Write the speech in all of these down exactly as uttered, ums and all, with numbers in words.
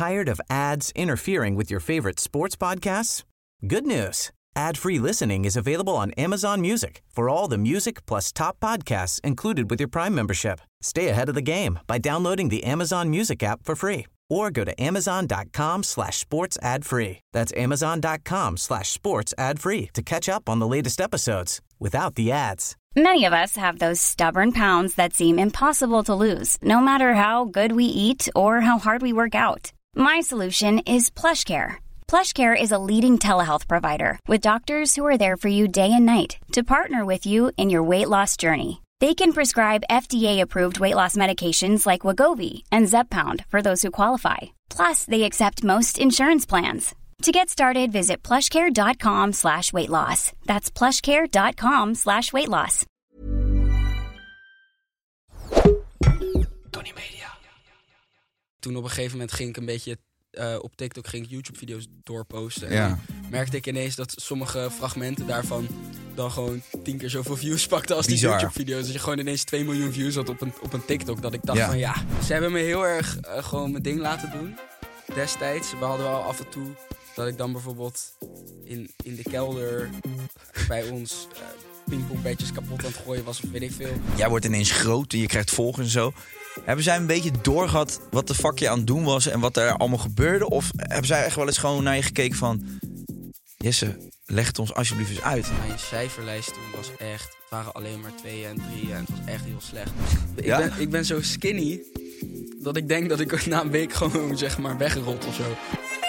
Tired of ads interfering with your favorite sports podcasts? Good news. Ad-free listening is available on Amazon Music for all the music plus top podcasts included with your Prime membership. Stay ahead of the game by downloading the Amazon Music app for free or go to amazon.com slash sports ad free. That's amazon.com slash sports ad free to catch up on the latest episodes without the ads. Many of us have those stubborn pounds that seem impossible to lose, no matter how good we eat or how hard we work out. My solution is PlushCare. PlushCare is a leading telehealth provider with doctors who are there for you day and night to partner with you in your weight loss journey. They can prescribe F D A-approved weight loss medications like Wegovy and Zepbound for those who qualify. Plus, they accept most insurance plans. To get started, visit plushcare.com slash weight loss. That's plushcare.com slash weight loss. Tony Media. Toen op een gegeven moment ging ik een beetje... Uh, op TikTok ging ik YouTube-video's doorposten. En ja. dan merkte ik ineens dat sommige fragmenten daarvan... dan gewoon tien keer zoveel views pakten als Bizar. die YouTube-video's. Dus je gewoon ineens twee miljoen views had op een, op een TikTok. Dat ik dacht ja. van ja, ze hebben me heel erg uh, gewoon mijn ding laten doen. Destijds, we hadden wel af en toe... dat ik dan bijvoorbeeld in, in de kelder bij ons... Uh, pingpongbedjes kapot aan het gooien was of weet ik veel. Jij wordt ineens groot en je krijgt volgers en zo. Hebben zij een beetje doorgehad wat de fuck je aan het doen was en wat er allemaal gebeurde? Of hebben zij echt wel eens gewoon naar je gekeken van... Jesse, leg het ons alsjeblieft eens uit. Mijn cijferlijst toen was echt... Het waren alleen maar tweeën en drieën en het was echt heel slecht. Ja? Ik, ben, ik ben zo skinny dat ik denk dat ik na een week gewoon zeg maar weggerold of zo.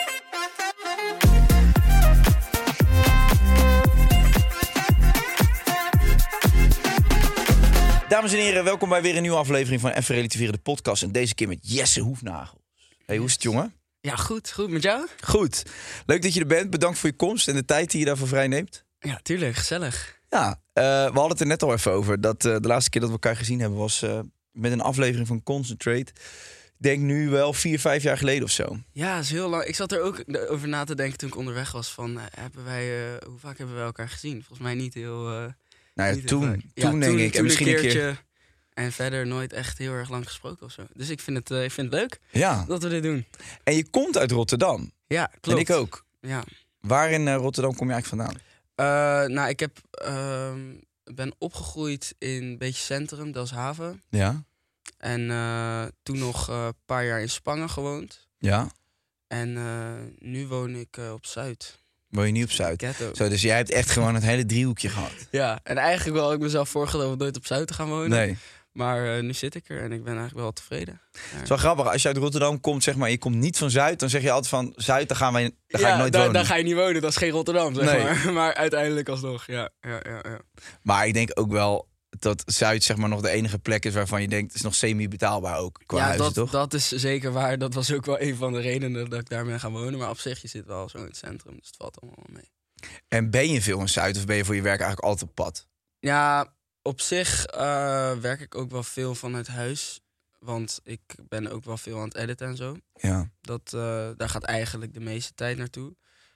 Dames en heren, welkom bij weer een nieuwe aflevering van Even Relativeren, de podcast. En deze keer met Jesse Hoefnagels. Hey, hoe is het, jongen? Ja, goed. Goed. Met jou? Goed. Leuk dat je er bent. Bedankt voor je komst en de tijd die je daarvoor vrij neemt. Ja, tuurlijk. Gezellig. Ja, uh, we hadden het er net al even over. Dat uh, de laatste keer dat we elkaar gezien hebben was uh, met een aflevering van Concentrate. Ik denk nu wel vier, vijf jaar geleden of zo. Ja, dat is heel lang. Ik zat er ook over na te denken toen ik onderweg was van... Uh, hebben wij, uh, hoe vaak hebben wij elkaar gezien? Volgens mij niet heel... Uh, Nou ja, toen, toen, ja, toen denk toen, ik. Toen en misschien een een keertje. keer... En verder nooit echt heel erg lang gesproken of zo. Dus ik vind het, uh, ik vind het leuk Ja. dat we dit doen. En je komt uit Rotterdam. Ja, klopt. En ik ook. Ja. Waar in uh, Rotterdam kom je eigenlijk vandaan? Uh, nou, ik heb, uh, ben opgegroeid in een beetje centrum, Delfshaven. Ja. En uh, toen nog een uh, paar jaar in Spangen gewoond. Ja. En uh, nu woon ik uh, op Zuid. Woon je niet op Zuid? Ghetto. Zo, dus jij hebt echt gewoon het hele driehoekje gehad. Ja, en eigenlijk wel had ik mezelf voorgenomen nooit op Zuid te gaan wonen. Nee. Maar uh, nu zit ik er en ik ben eigenlijk wel tevreden. Ja. Het is wel grappig, als je uit Rotterdam komt, zeg maar, je komt niet van Zuid, dan zeg je altijd van Zuid, daar, gaan wij, daar ga ja, ik nooit daar, wonen. daar ga je niet wonen, dat is geen Rotterdam, zeg Nee. maar. Maar uiteindelijk alsnog, ja, ja, ja, ja. Maar ik denk ook wel dat Zuid zeg maar nog de enige plek is waarvan je denkt, het is nog semi-betaalbaar ook qua ja, huizen, dat, toch? dat is zeker waar. Dat was ook wel een van de redenen dat ik daar ben gaan wonen. Maar op zich, je zit wel zo in het centrum, dus het valt allemaal wel mee. En ben je veel in Zuid of ben je voor je werk eigenlijk altijd op pad? Ja, op zich uh, werk ik ook wel veel vanuit huis. Want ik ben ook wel veel aan het editen en zo. Ja. Dat, uh, daar gaat eigenlijk de meeste tijd naartoe.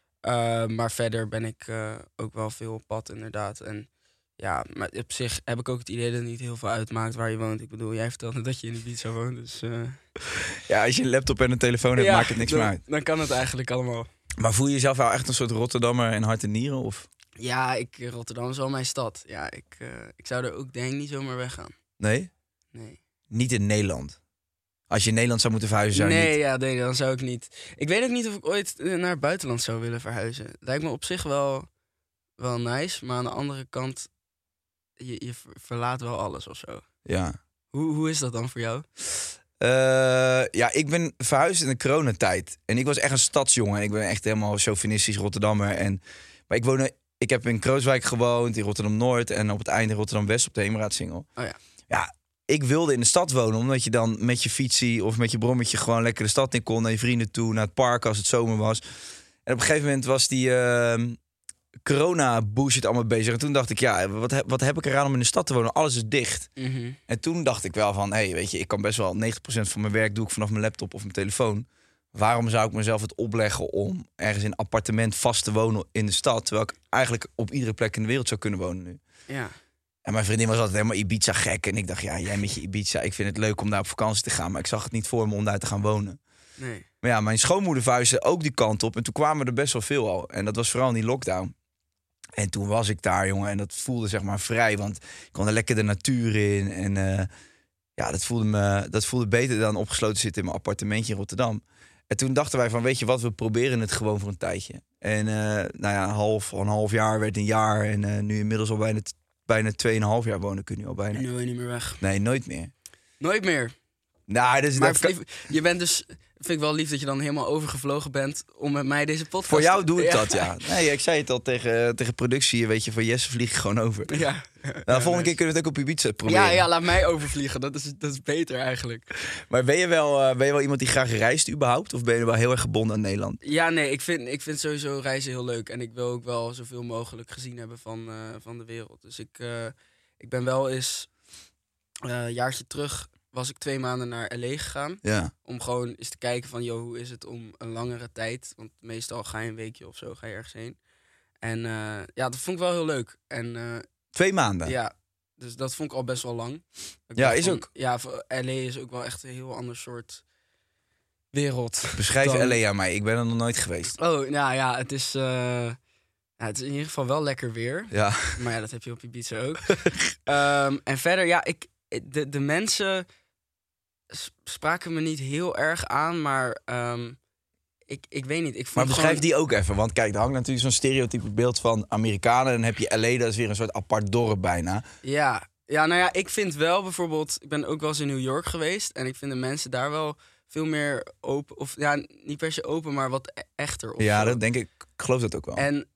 Uh, maar verder ben ik uh, ook wel veel op pad, inderdaad. En ja, maar op zich heb ik ook het idee dat het niet heel veel uitmaakt waar je woont. Ik bedoel, jij vertelde dat je in Ibiza woont, dus... Uh... Ja, als je een laptop en een telefoon hebt, ja, maakt het niks dan, meer uit. Dan kan het eigenlijk allemaal. Maar voel je jezelf wel echt een soort Rotterdammer in hart en nieren? Of? Ja, ik, Rotterdam is wel mijn stad. Ja, ik, uh, ik zou er ook denk ik niet zomaar weggaan. Nee? Nee. Niet in Nederland? Als je in Nederland zou moeten verhuizen, zou je nee, niet... ja, nee, dan zou ik niet. Ik weet ook niet of ik ooit naar het buitenland zou willen verhuizen. Lijkt me op zich wel, wel nice, maar aan de andere kant, je, je verlaat wel alles of zo. Ja. Hoe, hoe is dat dan voor jou? Uh, ja, ik ben verhuisd in de coronatijd. En ik was echt een stadsjongen. Ik ben echt helemaal chauvinistisch Rotterdammer. En, maar ik, woonde, ik heb in Krooswijk gewoond, in Rotterdam-Noord... en op het eind in Rotterdam-West op de Heemraadsingel. Oh ja. Ja, ik wilde in de stad wonen, omdat je dan met je fietsie of met je brommetje gewoon lekker de stad in kon, naar je vrienden toe, naar het park als het zomer was. En op een gegeven moment was die uh, corona-bullshit allemaal bezig. En toen dacht ik, ja, wat, he, wat heb ik eraan om in de stad te wonen? Alles is dicht. Mm-hmm. En toen dacht ik wel van, hé, hey, weet je, ik kan best wel negentig procent van mijn werk doe ik vanaf mijn laptop of mijn telefoon. Waarom zou ik mezelf het opleggen om ergens in een appartement vast te wonen in de stad, terwijl ik eigenlijk op iedere plek in de wereld zou kunnen wonen nu? Ja. En mijn vriendin was altijd helemaal Ibiza gek. En ik dacht, ja, jij met je Ibiza, ik vind het leuk om daar op vakantie te gaan. Maar ik zag het niet voor me om daar te gaan wonen. Nee. Maar ja, mijn schoonmoeder vuistte ook die kant op. En toen kwamen er best wel veel al. En dat was vooral in die lockdown. En toen was ik daar, jongen. En dat voelde zeg maar vrij. Want ik kon er lekker de natuur in. En uh, ja, dat voelde, me, dat voelde beter dan opgesloten zitten in mijn appartementje in Rotterdam. En toen dachten wij van, weet je wat, we proberen het gewoon voor een tijdje. En uh, nou ja, half, een half jaar werd een jaar. En uh, nu inmiddels al bijna, bijna tweeënhalf jaar wonen kun je al bijna. En nu wil je niet meer weg. Nee, nooit meer. Nooit meer. Nou, dus Maar dat kan... je bent dus, vind ik wel lief dat je dan helemaal overgevlogen bent om met mij deze podcast... Voor jou doe ik ja. dat, ja. Nee, ik zei het al tegen, tegen productie, weet je, van Jesse vlieg ik gewoon over. Ja. Nou, ja, volgende nice. keer kunnen we het ook op Ibiza proberen. Ja, ja, laat mij overvliegen. Dat is, dat is beter eigenlijk. Maar ben je, wel, uh, ben je wel iemand die graag reist überhaupt? Of ben je wel heel erg gebonden aan Nederland? Ja, nee, ik vind, ik vind sowieso reizen heel leuk. En ik wil ook wel zoveel mogelijk gezien hebben van, uh, van de wereld. Dus ik, uh, ik ben wel eens, uh, een jaartje terug, was ik twee maanden naar L A gegaan. Ja. Om gewoon eens te kijken van, joh, hoe is het om een langere tijd... Want meestal ga je een weekje of zo, ga je ergens heen. En uh, ja, dat vond ik wel heel leuk. En uh, Twee maanden? ja, dus dat vond ik al best wel lang. Ik Ja, dacht is van, ook. Ja, voor L A is ook wel echt een heel ander soort wereld. Beschrijf dan- L A aan mij, ik ben er nog nooit geweest. Oh, nou ja, het is, uh, ja, het is in ieder geval wel lekker weer. Ja. Maar ja, dat heb je op Ibiza ook. um, en verder, ja, ik, de, de mensen s- spraken me niet heel erg aan, maar um, ik, ik weet niet. Ik vond Maar beschrijf gewoon... die ook even, want kijk, er hangt natuurlijk zo'n stereotype beeld van Amerikanen. En dan heb je L A, dat is weer een soort apart dorp bijna. Ja. ja, nou ja, ik vind wel bijvoorbeeld... Ik ben ook wel eens in New York geweest en ik vind de mensen daar wel veel meer open. Of ja, niet per se open, maar wat e- echter. Of Ja, zo. dat denk ik, ik geloof dat ook wel. En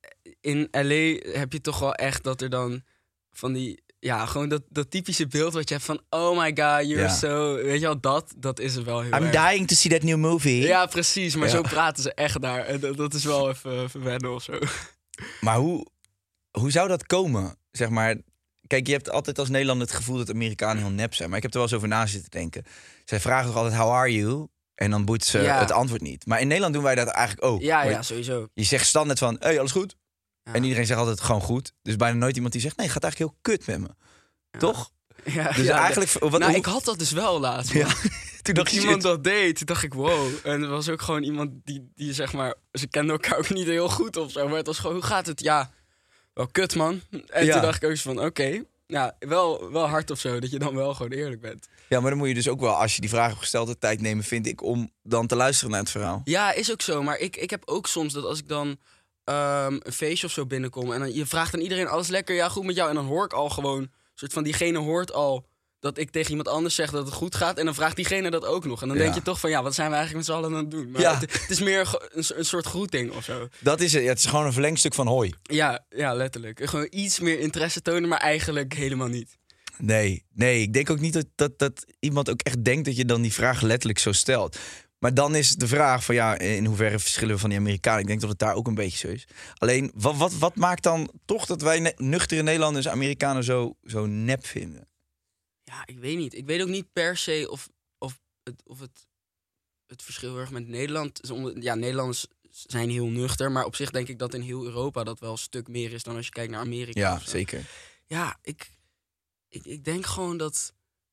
in L A heb je toch wel echt dat er dan van die... Ja, gewoon dat, dat typische beeld wat je hebt van... Oh my god, you're Ja. so... Weet je wel, dat, dat is er wel heel I'm erg. dying to see that new movie. Ja, precies. Maar Ja. zo praten ze echt daar. En dat, dat is wel even, even wennen of zo. Maar hoe, hoe zou dat komen? Zeg maar, kijk, je hebt altijd als Nederlander het gevoel dat Amerikanen heel nep zijn. Maar ik heb er wel eens over na zitten denken. Zij vragen toch altijd, how are you? En dan boet ze Ja. het antwoord niet. Maar in Nederland doen wij dat eigenlijk ook. Ja, Maar ja, sowieso. Je zegt standaard van, hey, alles goed? Ja. En iedereen zegt altijd gewoon goed. Dus bijna nooit iemand die zegt, nee, het gaat eigenlijk heel kut met me. Ja. Toch? Ja, Dus ja, eigenlijk... Wat, nou, hoe- ik had dat dus wel laatst. Ja. man. Toen Toen dacht je, iemand shit. dat deed, toen dacht ik, wow. En er was ook gewoon iemand die, die zeg maar... Ze kenden elkaar ook niet heel goed of zo. Maar het was gewoon, hoe gaat het? Ja, wel kut, man. En Ja. toen dacht ik ook zo van, oké. Okay, ja, wel, wel hard of zo, dat je dan wel gewoon eerlijk bent. Ja, maar dan moet je dus ook wel, als je die vraag hebt gesteld, de tijd nemen, vind ik, om dan te luisteren naar het verhaal. Ja, is ook zo. Maar ik, ik heb ook soms dat als ik dan um, een feestje of zo binnenkom... en dan, je vraagt aan iedereen, alles lekker, ja, goed met jou. En dan hoor ik al gewoon, een soort van, diegene hoort al... dat ik tegen iemand anders zeg dat het goed gaat... en dan vraagt diegene dat ook nog. En dan Ja. denk je toch van, ja, wat zijn we eigenlijk met z'n allen aan het doen? Maar Ja. het, het is meer ge- een, so- een soort groeting of zo. Dat is het. Ja, het is gewoon een verlengstuk van hoi. Ja, ja, letterlijk. Gewoon iets meer interesse tonen, maar eigenlijk helemaal niet. Nee, nee, ik denk ook niet dat, dat, dat iemand ook echt denkt dat je dan die vraag letterlijk zo stelt. Maar dan is de vraag van ja, in hoeverre verschillen we van die Amerikanen? Ik denk dat het daar ook een beetje zo is. Alleen, wat, wat, wat maakt dan toch dat wij ne- nuchtere Nederlanders Amerikanen zo, zo nep vinden? Ja, ik weet niet. Ik weet ook niet per se of, of, het, of het, het verschil heel erg met Nederland is. Onder- Ja, Nederlanders zijn heel nuchter, maar op zich denk ik dat in heel Europa dat wel een stuk meer is dan als je kijkt naar Amerika. Ja, of zo. zeker. Ja, ik, ik, ik denk gewoon dat,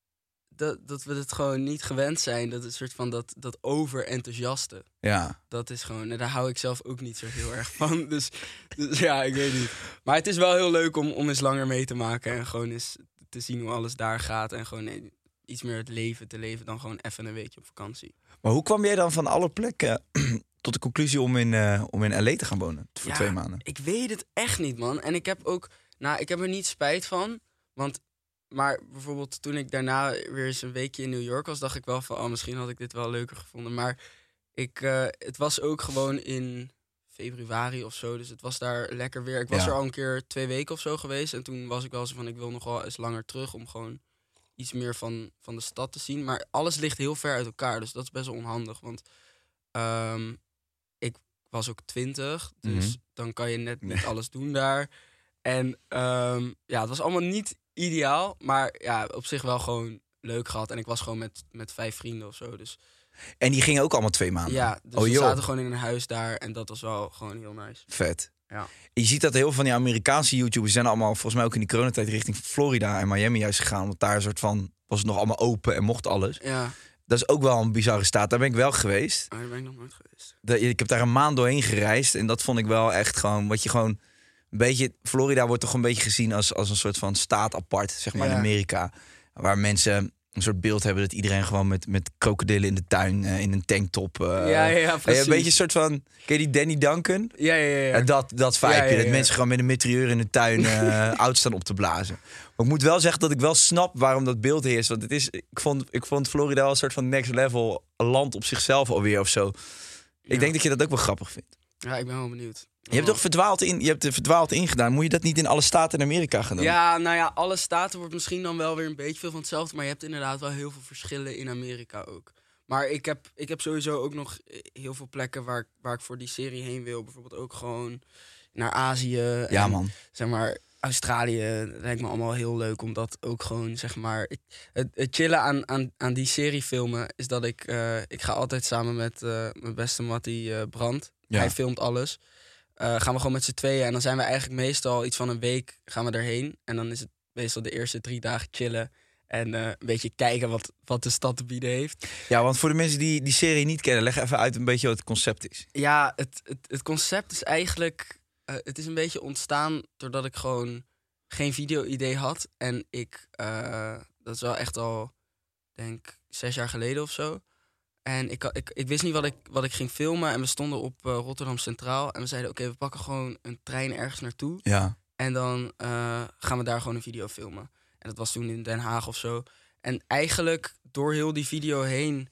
dat, dat we het gewoon niet gewend zijn. Dat het soort van dat, dat overenthousiaste. Ja. Dat is gewoon, en daar hou ik zelf ook niet zo heel erg van. Dus, dus ja, ik weet niet. Maar het is wel heel leuk om, om eens langer mee te maken. En gewoon eens te zien hoe alles daar gaat. En gewoon eh, iets meer het leven te leven dan gewoon even een weekje op vakantie. Maar hoe kwam jij dan van alle plekken tot de conclusie om in, uh, om in L A te gaan wonen? Voor Ja, twee maanden. Ik weet het echt niet, man. En ik heb ook, nou, ik heb er niet spijt van. Want, maar bijvoorbeeld toen ik daarna weer eens een weekje in New York was, dacht ik wel van, oh, misschien had ik dit wel leuker gevonden. Maar ik, uh, het was ook gewoon in februari of zo, dus het was daar lekker weer. Ik was Ja. er al een keer twee weken of zo geweest. En toen was ik wel zo van, ik wil nog wel eens langer terug om gewoon iets meer van, van de stad te zien. Maar alles ligt heel ver uit elkaar, dus dat is best wel onhandig. Want um, ik was ook twintig, dus Mhm. dan kan je net niet Nee. alles doen daar. En um, ja, het was allemaal niet ideaal, maar ja, op zich wel gewoon leuk gehad. En ik was gewoon met, met vijf vrienden of zo, dus En die gingen ook allemaal twee maanden? ja, dus Oh, we joh. zaten gewoon in een huis daar en dat was wel gewoon heel nice. Vet. Ja. Je ziet dat heel veel van die Amerikaanse YouTubers zijn allemaal volgens mij ook in die coronatijd richting Florida en Miami juist gegaan. Want daar een soort van was het nog allemaal open en mocht alles. Ja, Dat is ook wel een bizarre staat. Daar ben ik wel geweest. Oh, daar ben ik nog nooit geweest. Dat, ik heb daar een maand doorheen gereisd. En dat vond ik wel echt gewoon... Wat je gewoon... Een beetje... Florida wordt toch een beetje gezien als, als een soort van staat apart. Zeg maar Ja. in Amerika. Waar mensen een soort beeld hebben dat iedereen gewoon met, met krokodillen in de tuin... Uh, in een tanktop... Uh, Ja, ja, ja, precies. Een beetje een soort van... Ken je die Danny Duncan? Ja, ja, ja. Ja, dat, dat vibe. Ja, ja, ja. Dat mensen gewoon met een mitrailleur in de tuin uh, oud staan op te blazen. Maar ik moet wel zeggen dat ik wel snap waarom dat beeld heerst. Want het is, ik, vond, ik vond Florida wel een soort van next level land op zichzelf alweer of zo. Ik Ja. denk dat je dat ook wel grappig vindt. Ja, ik ben wel benieuwd. Je hebt toch verdwaald in, je hebt er verdwaald ingedaan. Moet je dat niet in alle staten in Amerika gaan doen? Ja, nou ja, alle staten wordt misschien dan wel weer een beetje veel van hetzelfde. Maar je hebt inderdaad wel heel veel verschillen in Amerika ook. Maar ik heb, ik heb sowieso ook nog heel veel plekken waar, ik- waar ik voor die serie heen wil. Bijvoorbeeld ook gewoon naar Azië. Ja, en, man. Zeg maar, Australië, dat lijkt me allemaal heel leuk. Omdat ook gewoon, zeg maar... ik- het, het chillen aan, aan, aan die serie filmen is dat ik... eh, ik ga altijd samen met eh, mijn beste mattie eh Brand. Ja. Hij filmt alles. Eh, gaan we gewoon met z'n tweeën. En dan zijn we eigenlijk meestal iets van een week gaan we erheen. En dan is het meestal de eerste drie dagen chillen. En eh, een beetje kijken wat, wat de stad te bieden heeft. Ja, want voor de mensen die die serie niet kennen... leg even uit een beetje wat het concept is. Ja, het, het, het concept is eigenlijk... eh, het is een beetje ontstaan doordat ik gewoon geen video-idee had. En ik... eh, dat is wel echt al, denk zes jaar geleden of zo. En ik, ik, ik wist niet wat ik, wat ik ging filmen. En we stonden op eh, Rotterdam Centraal. En we zeiden, oké, we pakken gewoon een trein ergens naartoe. Ja. En dan eh, gaan we daar gewoon een video filmen. En dat was toen in Den Haag of zo. En eigenlijk door heel die video heen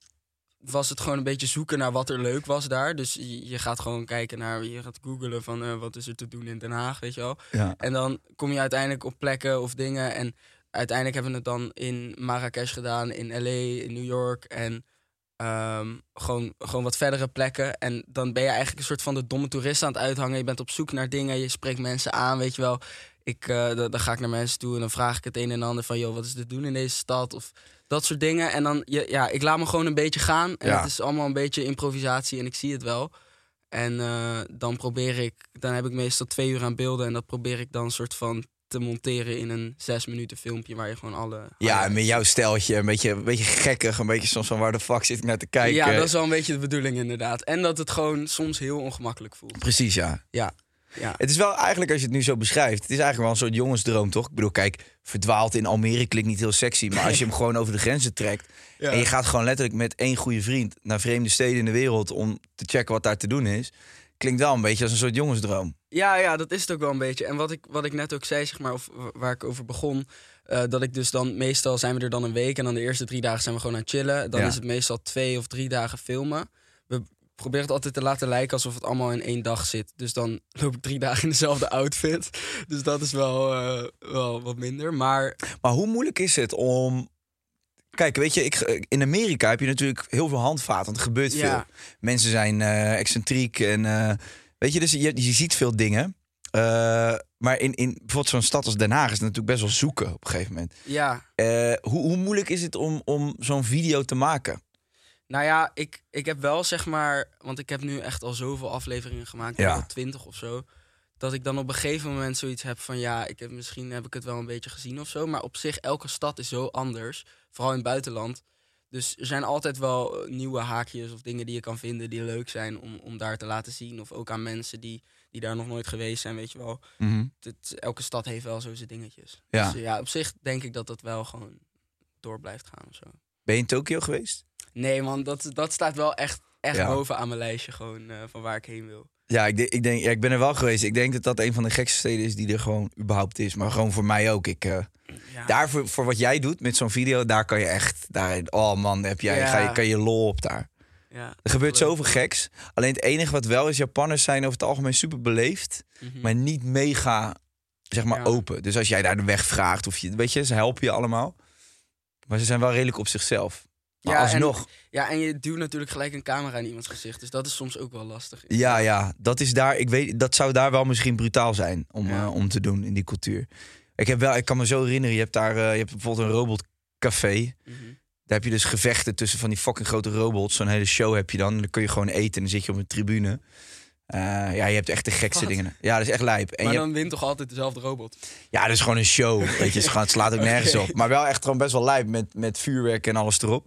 was het gewoon een beetje zoeken naar wat er leuk was daar. Dus je, je gaat gewoon kijken naar, je gaat googlen van eh, wat is er te doen in Den Haag, weet je wel. Ja. En dan kom je uiteindelijk op plekken of dingen. En uiteindelijk hebben we het dan in Marrakesh gedaan, in L A, in New York. En ehm, gewoon, gewoon wat verdere plekken. En dan ben je eigenlijk een soort van de domme toerist aan het uithangen. Je bent op zoek naar dingen, je spreekt mensen aan, weet je wel. Ik, eh, dan, dan ga ik naar mensen toe en dan vraag ik het een en ander van... joh, wat is te doen in deze stad? Of dat soort dingen. En dan, ja, ja ik laat me gewoon een beetje gaan. En Ja. het is allemaal een beetje improvisatie en ik zie het wel. En eh, dan probeer ik... Dan heb ik meestal twee uur aan beelden... en dat probeer ik dan een soort van te monteren in een zes minuten filmpje... waar je gewoon alle... Ja, en met jouw steltje, een beetje, een beetje gekkig. Een beetje soms van waar de fuck zit ik naar te kijken. Ja, dat is wel een beetje de bedoeling inderdaad. En dat het gewoon soms heel ongemakkelijk voelt. Precies, ja. Ja, ja. Het is wel eigenlijk, als je het nu zo beschrijft... het is eigenlijk wel een soort jongensdroom, toch? Ik bedoel, kijk, verdwaald in Almere klinkt niet heel sexy... maar als je hem gewoon over de grenzen trekt... Ja. en je gaat gewoon letterlijk met één goede vriend... naar vreemde steden in de wereld om te checken wat daar te doen is... klinkt wel een beetje als een soort jongensdroom. Ja, ja, dat is het ook wel een beetje. En wat ik, wat ik net ook zei, zeg maar, of waar ik over begon... eh, dat ik dus dan, meestal zijn we er dan een week... en dan de eerste drie dagen zijn we gewoon aan het chillen. Dan Ja. is het meestal twee of drie dagen filmen. We proberen het altijd te laten lijken alsof het allemaal in één dag zit. Dus dan loop ik drie dagen in dezelfde outfit. Dus dat is wel, eh, wel wat minder. Maar Maar hoe moeilijk is het om... Kijk, weet je, ik, in Amerika heb je natuurlijk heel veel handvaten. Want er gebeurt Ja. veel. Mensen zijn eh, excentriek en... eh, weet je, dus je, je ziet veel dingen. Eh, maar in, in bijvoorbeeld zo'n stad als Den Haag... is het natuurlijk best wel zoeken op een gegeven moment. ja, Eh, hoe, hoe moeilijk is het om, om zo'n video te maken? nou ja, ik, ik heb wel zeg maar... want ik heb nu echt al zoveel afleveringen gemaakt. Ja. Al twintig of zo. Dat ik dan op een gegeven moment zoiets heb van... ja, ik heb, misschien heb ik het wel een beetje gezien of zo. Maar op zich, elke stad is zo anders. Vooral in het buitenland. Dus er zijn altijd wel eh, nieuwe haakjes of dingen die je kan vinden... die leuk zijn om, om daar te laten zien. Of ook aan mensen die, die daar nog nooit geweest zijn, weet je wel. Het, elke stad heeft wel zo zijn dingetjes. Ja. Dus ja, op zich denk ik dat dat wel gewoon door blijft gaan of zo. Ben je in Tokio geweest? Nee man, dat, dat staat wel echt, echt Ja. boven aan mijn lijstje gewoon eh, van waar ik heen wil. Ja, ik, denk, ik, denk, ja, ik ben er wel geweest. Ik denk dat dat een van de gekste steden is die er gewoon überhaupt is. Maar gewoon voor mij ook. Ik, uh, Ja. daar voor, voor wat jij doet met zo'n video, daar kan je echt... Daar, oh man, heb jij, Ja. ga je, kan je lol op daar. Ja, Er gebeurt leuk. zoveel geks. Alleen het enige wat wel is, Japanners zijn over het algemeen super beleefd. Mhm. Maar niet mega, zeg maar, Ja. open. Dus als jij daar de weg vraagt, of je, weet je, ze helpen je allemaal. Maar ze zijn wel redelijk op zichzelf. Maar Ja, alsnog, En, ja, en je duwt natuurlijk gelijk een camera in iemands gezicht. Dus dat is soms ook wel lastig. ja, ja, dat is daar. Ik weet, dat zou daar wel misschien brutaal zijn om, Ja. eh, om te doen in die cultuur. Ik heb wel, ik kan me zo herinneren. Je hebt daar, uh, je hebt bijvoorbeeld een robotcafé. Mhm. Daar heb je dus gevechten tussen van die fucking grote robots. Zo'n hele show heb je dan. En dan kun je gewoon eten en dan zit je op een tribune. Uh, ja, je hebt echt de gekste Wat? dingen. Ja, dat is echt lijp. En Maar je dan wint toch altijd dezelfde robot? Ja, dat is gewoon een show. Weet je, het slaat ook nergens Oké. op. Maar wel echt gewoon best wel lijp met, met vuurwerk en alles erop.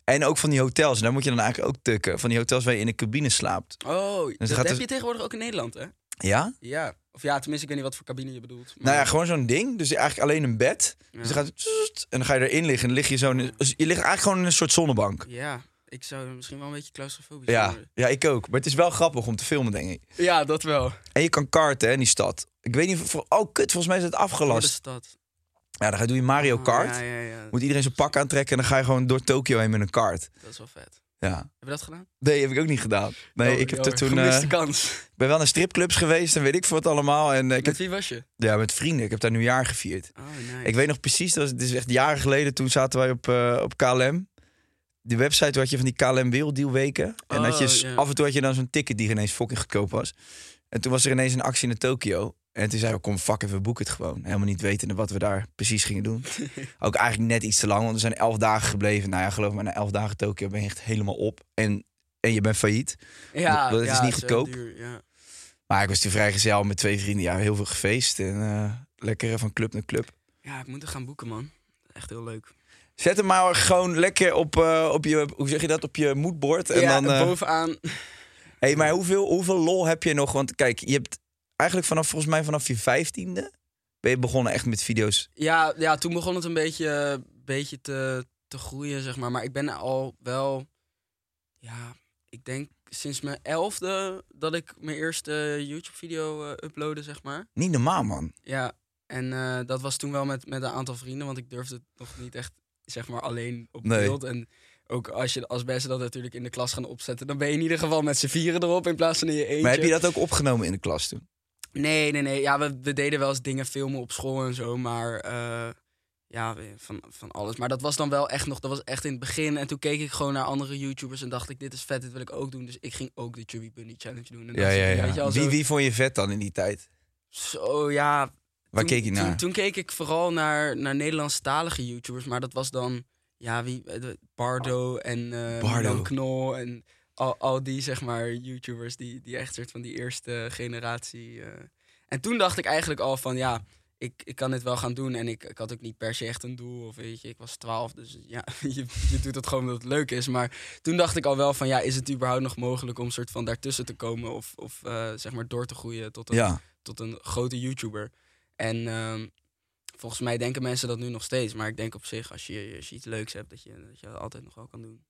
En ook van die hotels. En daar moet je dan eigenlijk ook tukken. Van die hotels waar je in een cabine slaapt. Oh, Dus dat gaat heb dus- je tegenwoordig ook in Nederland, hè? Ja? Ja. Of ja, tenminste, ik weet niet wat voor cabine je bedoelt. Maar... Nou ja, gewoon zo'n ding. Dus eigenlijk alleen een bed. Ja. Dus dan gaat het... En dan ga je erin liggen. En dan lig je zo... in- dus je ligt eigenlijk gewoon in een soort zonnebank. Ja, ik zou misschien wel een beetje claustrofobisch Ja, worden. ja, ik ook. Maar het is wel grappig om te filmen, denk ik. Ja, dat wel. En je kan karten, hè, in die stad. Ik weet niet... Voor... Oh, kut. Volgens mij is het Voor de afgelast. stad. Ja, dan ga je doe je Mario Oh, Kart. Ja, ja, ja. Moet iedereen zijn pak aantrekken. En dan ga je gewoon door Tokio heen met een kart. Dat is wel vet. Ja. Heb je dat gedaan? Nee, heb ik ook niet gedaan. Nee, Oh, ik heb er jammer. toen... Gemiste eh, kans. Ik ben wel naar stripclubs geweest en weet ik voor het allemaal. En eh, ik heb, Met wie was je? ja, met vrienden. Ik heb daar nieuwjaar gevierd. Oh, nice. Ik weet nog precies, dat was, het is echt jaren geleden. Toen zaten wij op, eh, op K L M. Die website had je van die K L M Werelddealweken. En Oh, had je, s- ja. af en toe had je dan zo'n ticket die ineens fucking goedkoop was. En toen was er ineens een actie naar Tokio. En toen zeiden we, kom fuck even, boek het gewoon. Helemaal niet wetende wat we daar precies gingen doen. Ook eigenlijk net iets te lang, want we zijn elf dagen gebleven. Nou ja, geloof me, na elf dagen Tokio ben je echt helemaal op. En, en je bent failliet. Ja, dat is ja, niet zo goedkoop. duur, ja. Maar ik was toen vrijgezel met twee vrienden. Ja, heel veel gefeest. En eh, lekker van club naar club. ja, ik moet er gaan boeken, man. Echt heel leuk. Zet hem maar gewoon lekker op, eh, op je, hoe zeg je dat, op je moodboard. En ja, dan, eh, bovenaan. hey, maar hoeveel, hoeveel lol heb je nog? Want kijk, je hebt eigenlijk vanaf, volgens mij vanaf je vijftiende ben je begonnen echt met video's. Ja, ja, toen begon het een beetje, beetje te, te groeien, zeg maar. Maar ik ben al wel, ja, ik denk sinds mijn elfde dat ik mijn eerste YouTube-video uh, uploadde, zeg maar. Niet normaal, man. Ja, en uh, dat was toen wel met, met een aantal vrienden, want ik durfde het nog niet echt, zeg maar, alleen op Nee. beeld. En ook als, je, als mensen dat natuurlijk in de klas gaan opzetten, dan ben je in ieder geval met z'n vieren erop in plaats van in je eentje. Maar heb je dat ook opgenomen in de klas toen? Nee, nee, nee. Ja, we, we deden wel eens dingen filmen op school en zo, maar uh, ja, van, van alles. Maar dat was dan wel echt nog, dat was echt in het begin. En toen keek ik gewoon naar andere YouTubers en dacht ik, dit is vet, dit wil ik ook doen. Dus ik ging ook de Chubby Bunny Challenge doen. En dat Ja, soort ja, dingen, ja. weet je wel, Wie, zo- wie vond je vet dan in die tijd? Zo, ja. Waar toen, keek je naar? Toen, toen keek ik vooral naar, naar Nederlandstalige YouTubers, maar dat was dan, ja, wie, eh, de- Bardo en uh, Bardo. Milan Knol en al, al die, zeg maar, YouTubers die, die echt soort van die eerste generatie. Uh. En toen dacht ik eigenlijk al van, ja, ik, ik kan dit wel gaan doen. En ik, ik had ook niet per se echt een doel, of weet je, ik was twaalf, dus ja, je, je doet het gewoon omdat het leuk is. Maar toen dacht ik al wel van, ja, is het überhaupt nog mogelijk om soort van daartussen te komen of, of uh, zeg maar door te groeien tot een, Ja. tot een grote YouTuber. En um, volgens mij denken mensen dat nu nog steeds. Maar ik denk op zich, als je, als je iets leuks hebt, dat je, dat je dat altijd nog wel kan doen.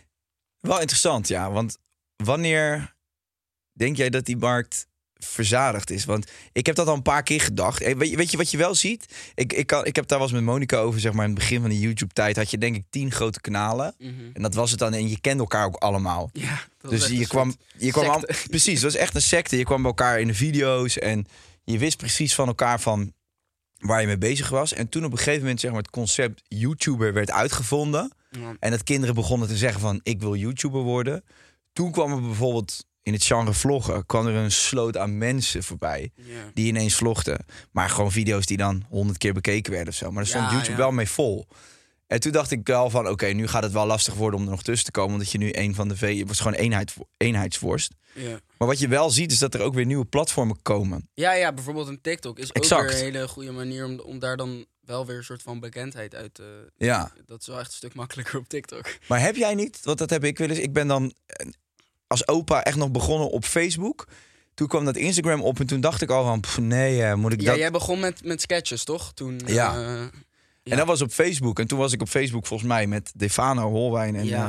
Wel interessant, ja. Want wanneer denk jij dat die markt verzadigd is? Want ik heb dat al een paar keer gedacht. Hey, weet, je, weet je wat je wel ziet? Ik, ik, kan, ik heb daar wel eens met Monica over, zeg maar, in het begin van de YouTube-tijd had je denk ik tien grote kanalen. Mm-hmm. En dat was het dan. En je kende elkaar ook allemaal. Ja, dat was Dus echt je een kwam, soort je kwam al, secte. precies, het was echt een secte. Je kwam bij elkaar in de video's en je wist precies van elkaar van waar je mee bezig was. En toen op een gegeven moment, zeg maar, het concept YouTuber werd uitgevonden. Ja. En dat kinderen begonnen te zeggen van, ik wil YouTuber worden. Toen kwam er bijvoorbeeld in het genre vloggen, kwam er een sloot aan mensen voorbij Ja. die ineens vlogden. Maar gewoon video's die dan honderd keer bekeken werden of zo. Maar daar stond Ja, YouTube ja. wel mee vol. En toen dacht ik wel van, oké, okay, nu gaat het wel lastig worden om er nog tussen te komen. Omdat je nu een van de V... Het was gewoon eenheid, eenheidsworst. Ja. Maar wat je wel ziet, is dat er ook weer nieuwe platformen komen. Ja, ja, bijvoorbeeld een TikTok is ook Exact. weer een hele goede manier om, om daar dan wel weer een soort van bekendheid uit te... Ja. Dat is wel echt een stuk makkelijker op TikTok. Maar heb jij niet, want dat heb ik wel eens... Ik ben dan eh, als opa echt nog begonnen op Facebook. Toen kwam dat Instagram op en toen dacht ik al van... Pff, nee, eh, moet ik Ja, dat... jij begon met, met sketches, toch? Toen, Ja. uh, ja. En dat was op Facebook. En toen was ik op Facebook volgens mij met Defano, Holwijn en, Ja. eh,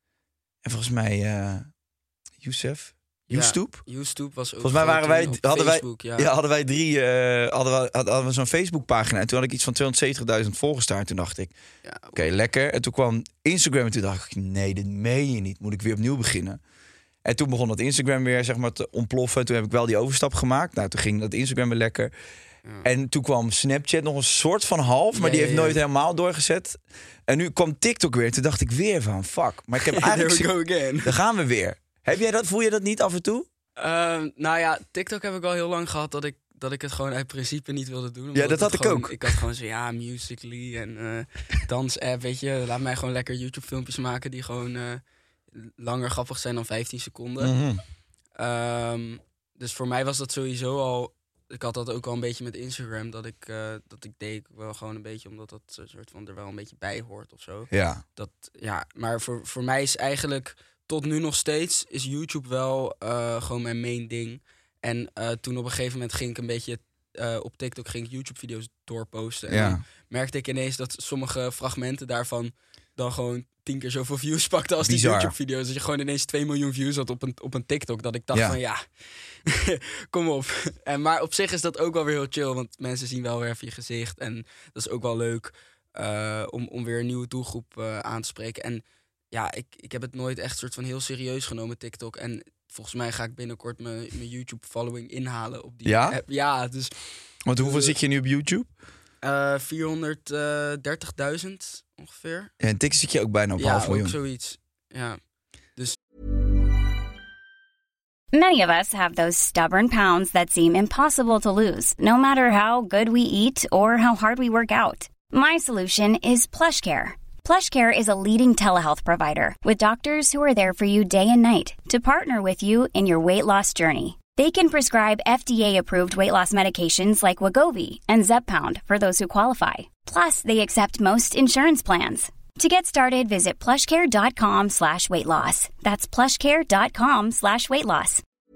en volgens mij eh Youssef. YouTube. YouTube was ook Volgens mij waren groot wij, toen op hadden wij, Facebook, ja. ja. hadden wij drie, uh, hadden we, hadden, hadden we zo'n Facebookpagina. En toen had ik iets van tweehonderdzeventigduizend volgers daar. En toen dacht ik, Ja, oké, okay, lekker. En toen kwam Instagram en toen dacht ik, nee, dit meen je niet. Moet ik weer opnieuw beginnen. En toen begon dat Instagram weer, zeg maar, te ontploffen. Toen heb ik wel die overstap gemaakt. Nou, toen ging dat Instagram weer lekker. Ja. En toen kwam Snapchat nog een soort van half, maar Ja, die heeft ja, ja. nooit helemaal doorgezet. En nu kwam TikTok weer. Toen dacht ik weer van, fuck. Maar ik heb eigenlijk... There we go again. Daar gaan we weer. Heb jij dat, voel je dat niet af en toe? Uh, nou ja, TikTok heb ik wel heel lang gehad dat ik, dat ik het gewoon uit principe niet wilde doen. omdat Ja, dat het had ik gewoon- ook. Ik had gewoon zo, ja, Musical.ly en uh, dans-app, weet je. Laat mij gewoon lekker YouTube-filmpjes maken die gewoon uh, langer grappig zijn dan vijftien seconden. Mhm. Um, dus voor mij was dat sowieso al ik had dat ook al een beetje met Instagram. Dat ik, uh, dat ik deed wel gewoon een beetje, omdat dat een soort van er wel een beetje bij hoort of zo. Ja. Dat, ja, maar voor, voor mij is eigenlijk tot nu nog steeds is YouTube wel uh, gewoon mijn main ding. En uh, toen op een gegeven moment ging ik een beetje uh, op TikTok ging ik YouTube-video's doorposten. En Ja. dan merkte ik ineens dat sommige fragmenten daarvan dan gewoon tien keer zoveel views pakte als die Bizar. YouTube-video's. Dat je gewoon ineens twee miljoen views had op een, op een TikTok. Dat ik dacht Ja. van ja, kom op. En, maar op zich is dat ook wel weer heel chill. Want mensen zien wel weer even je gezicht. En dat is ook wel leuk uh, om, om weer een nieuwe doelgroep uh, aan te spreken. En ja, ik, ik heb het nooit echt soort van heel serieus genomen, TikTok. En volgens mij ga ik binnenkort mijn, mijn YouTube-following inhalen op die Ja? app. Ja, dus Want hoeveel Uh, zit je nu op YouTube? uh, vierhonderddertigduizend ongeveer. Ja, en TikTok zit je ook bijna op Ja, half ook miljoen. zoiets. Ja. Many of us have those stubborn pounds that seem impossible to lose, no matter how good we eat or how hard we work out. My solution is PlushCare. PlushCare is a leading telehealth provider with doctors who are there for you day and night to partner with you in your weight loss journey. They can prescribe F D A-approved weight loss medications like Wegovy and Zepbound for those who qualify. Plus, they accept most insurance plans. To get started, visit plushcare.com slash weight loss. That's plushcare.com slash weight loss.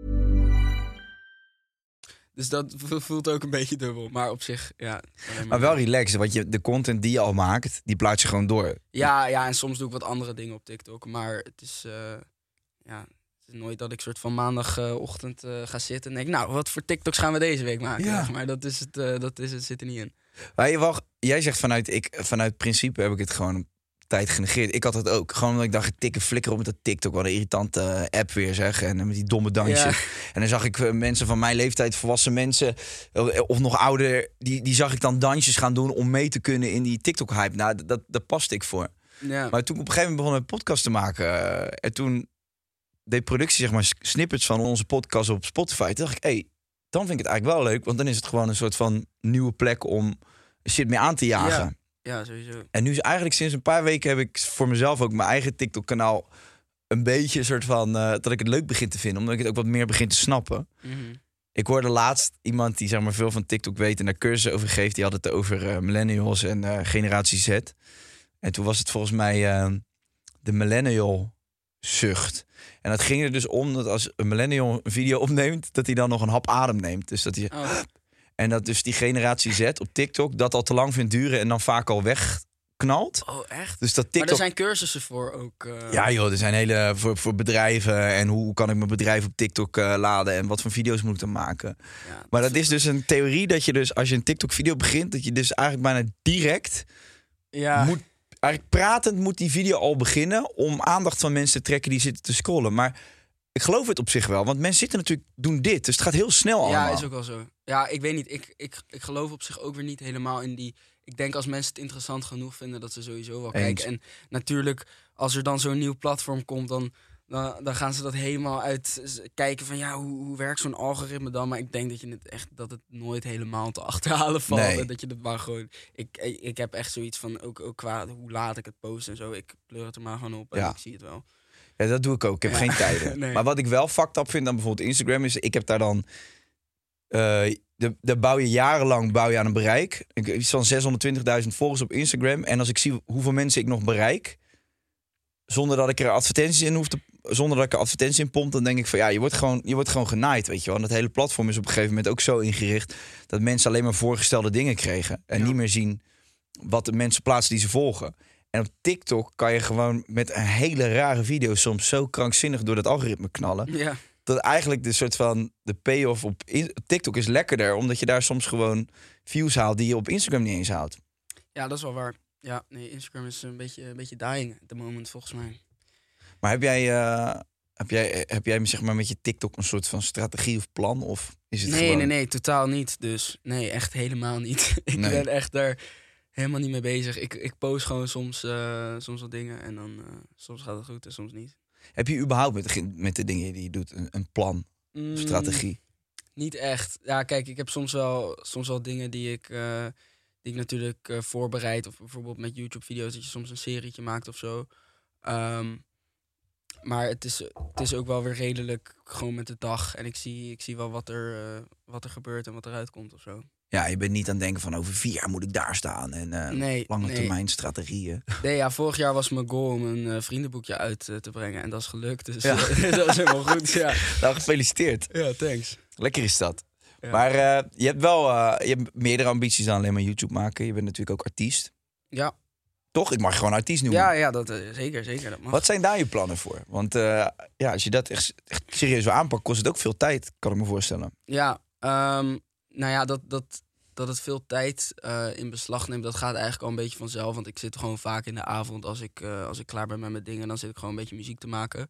Dus dat voelt ook een beetje dubbel. Maar op zich, ja. Maar, Maar wel relaxed, want je, de content die je al maakt, die plaats je gewoon door. Ja, ja, en soms doe ik wat andere dingen op TikTok. Maar het is, uh, ja, het is nooit dat ik soort van maandagochtend uh, uh, ga zitten en denk, nou, wat voor TikToks gaan we deze week maken? Ja. Maar dat is het, uh, dat is het, zit er niet in. Maar je, wacht, jij zegt vanuit, ik, vanuit principe heb ik het gewoon een tijd genegeerd. Ik had het ook. Gewoon omdat ik dacht, ik tik een flikker op met dat TikTok. Wat een irritante uh, app weer, zeg. En uh, met die domme dansjes. Ja. En dan zag ik uh, mensen van mijn leeftijd, volwassen mensen, uh, of nog ouder, die, die zag ik dan dansjes gaan doen om mee te kunnen in die TikTok-hype. Nou, dat, dat paste ik voor. Ja. Maar toen ik op een gegeven moment begon een podcast te maken, uh, en toen deed productie, zeg maar, snippets van onze podcast op Spotify. Toen dacht ik, hé, hey, dan vind ik het eigenlijk wel leuk, want dan is het gewoon een soort van nieuwe plek om shit mee aan te jagen. Ja. Ja, sowieso. En nu is eigenlijk sinds een paar weken heb ik voor mezelf ook mijn eigen TikTok-kanaal een beetje een soort van uh, dat ik het leuk begin te vinden, omdat ik het ook wat meer begin te snappen. Mm-hmm. Ik hoorde laatst iemand die zeg maar veel van TikTok weet en daar cursussen over geeft. Die had het over uh, millennials en uh, generatie Z. En toen was het volgens mij uh, de millennial zucht. En dat ging er dus om dat als een millennial een video opneemt, dat hij dan nog een hap adem neemt. Dus dat hij Oh. En dat dus die generatie Z op TikTok dat al te lang vindt duren en dan vaak al wegknalt. Oh, echt? Dus dat Maar TikTok... er zijn cursussen voor ook. Uh... Ja joh, er zijn hele voor, voor bedrijven en hoe kan ik mijn bedrijf op TikTok uh, laden en wat voor video's moet ik dan maken. Ja, Maar dat is dus een theorie dat je dus als je een TikTok video begint, dat je dus eigenlijk bijna direct ja. moet, eigenlijk pratend moet die video al beginnen om aandacht van mensen te trekken die zitten te scrollen. Maar ik geloof het op zich wel, want mensen zitten natuurlijk, doen dit, dus het gaat heel snel allemaal. Ja, is ook wel zo. Ja, ik weet niet. Ik, ik, ik geloof op zich ook weer niet helemaal in die... Ik denk als mensen het interessant genoeg vinden, dat ze sowieso wel Eens. kijken. En natuurlijk, als er dan zo'n nieuw platform komt, dan, dan, dan gaan ze dat helemaal uit z- kijken van... Ja, hoe, hoe werkt zo'n algoritme dan? Maar ik denk dat je het echt, dat het nooit helemaal te achterhalen valt. Nee. En dat je het maar gewoon... Ik, ik, ik heb echt zoiets van, ook, ook qua hoe laat ik het post en zo. Ik pleur het er maar gewoon op en Ja. ik zie het wel. Ja, dat doe ik ook. Ik heb Ja. geen tijden. Nee. Maar wat ik wel fucked up vind aan bijvoorbeeld Instagram is, ik heb daar dan... Uh, de, de bouw je jarenlang bouw je aan een bereik. Ik heb iets van zeshonderdtwintigduizend volgers op Instagram. En als ik zie hoeveel mensen ik nog bereik, zonder dat ik er advertenties in hoef te, zonder dat ik er advertenties in pomp, dan denk ik van ja, je wordt gewoon, je wordt gewoon genaaid, weet je wel. En dat hele platform is op een gegeven moment ook zo ingericht dat mensen alleen maar voorgestelde dingen kregen en Ja. niet meer zien wat de mensen plaatsen die ze volgen. En op TikTok kan je gewoon met een hele rare video soms zo krankzinnig door dat algoritme knallen. Ja. Dat eigenlijk de soort van de payoff op in- TikTok is lekkerder, omdat je daar soms gewoon views haalt die je op Instagram niet eens haalt. Ja, dat is wel waar. Ja, nee, Instagram is een beetje, een beetje dying at the moment, volgens mij. Maar heb jij, uh, heb jij, heb jij zeg maar met je TikTok een soort van strategie of plan? Of is het Nee, gewoon... nee, nee, totaal niet. Dus nee, echt helemaal niet. ik Nee. ben echt daar helemaal niet mee bezig. Ik, ik post gewoon soms, uh, soms wat dingen en dan uh, soms gaat het goed en soms niet. Heb je überhaupt met de, met de dingen die je doet een, een plan, Mm, een strategie? Niet echt. Ja, kijk, ik heb soms wel, soms wel dingen die ik, uh, die ik natuurlijk uh, voorbereid. Of bijvoorbeeld met YouTube-video's dat je soms een serietje maakt of zo. Um, maar het is, het is ook wel weer redelijk gewoon met de dag. En ik zie, ik zie wel wat er, uh, wat er gebeurt en wat eruit komt of zo. Ja, je bent niet aan het denken van over vier jaar moet ik daar staan. En uh, nee, lange nee. termijn strategieën. Nee, ja, vorig jaar was mijn goal om een uh, vriendenboekje uit uh, te brengen. En dat is gelukt. Dus ja. uh, dat is helemaal goed. Ja. Nou, gefeliciteerd. Ja, thanks. Lekker is dat. Ja. Maar uh, je hebt wel uh, je hebt meerdere ambities dan alleen maar YouTube maken. Je bent natuurlijk ook artiest. Ja. Toch? Ik mag je gewoon artiest noemen. Ja, ja dat, uh, zeker, zeker. Dat mag. Wat zijn daar je plannen voor? Want uh, ja, als je dat echt, echt serieus wil aanpakken, kost het ook veel tijd, kan ik me voorstellen. Ja, um, nou ja, dat, dat, dat het veel tijd uh, in beslag neemt, dat gaat eigenlijk al een beetje vanzelf. Want ik zit gewoon vaak in de avond, als ik, uh, als ik klaar ben met mijn dingen, dan zit ik gewoon een beetje muziek te maken.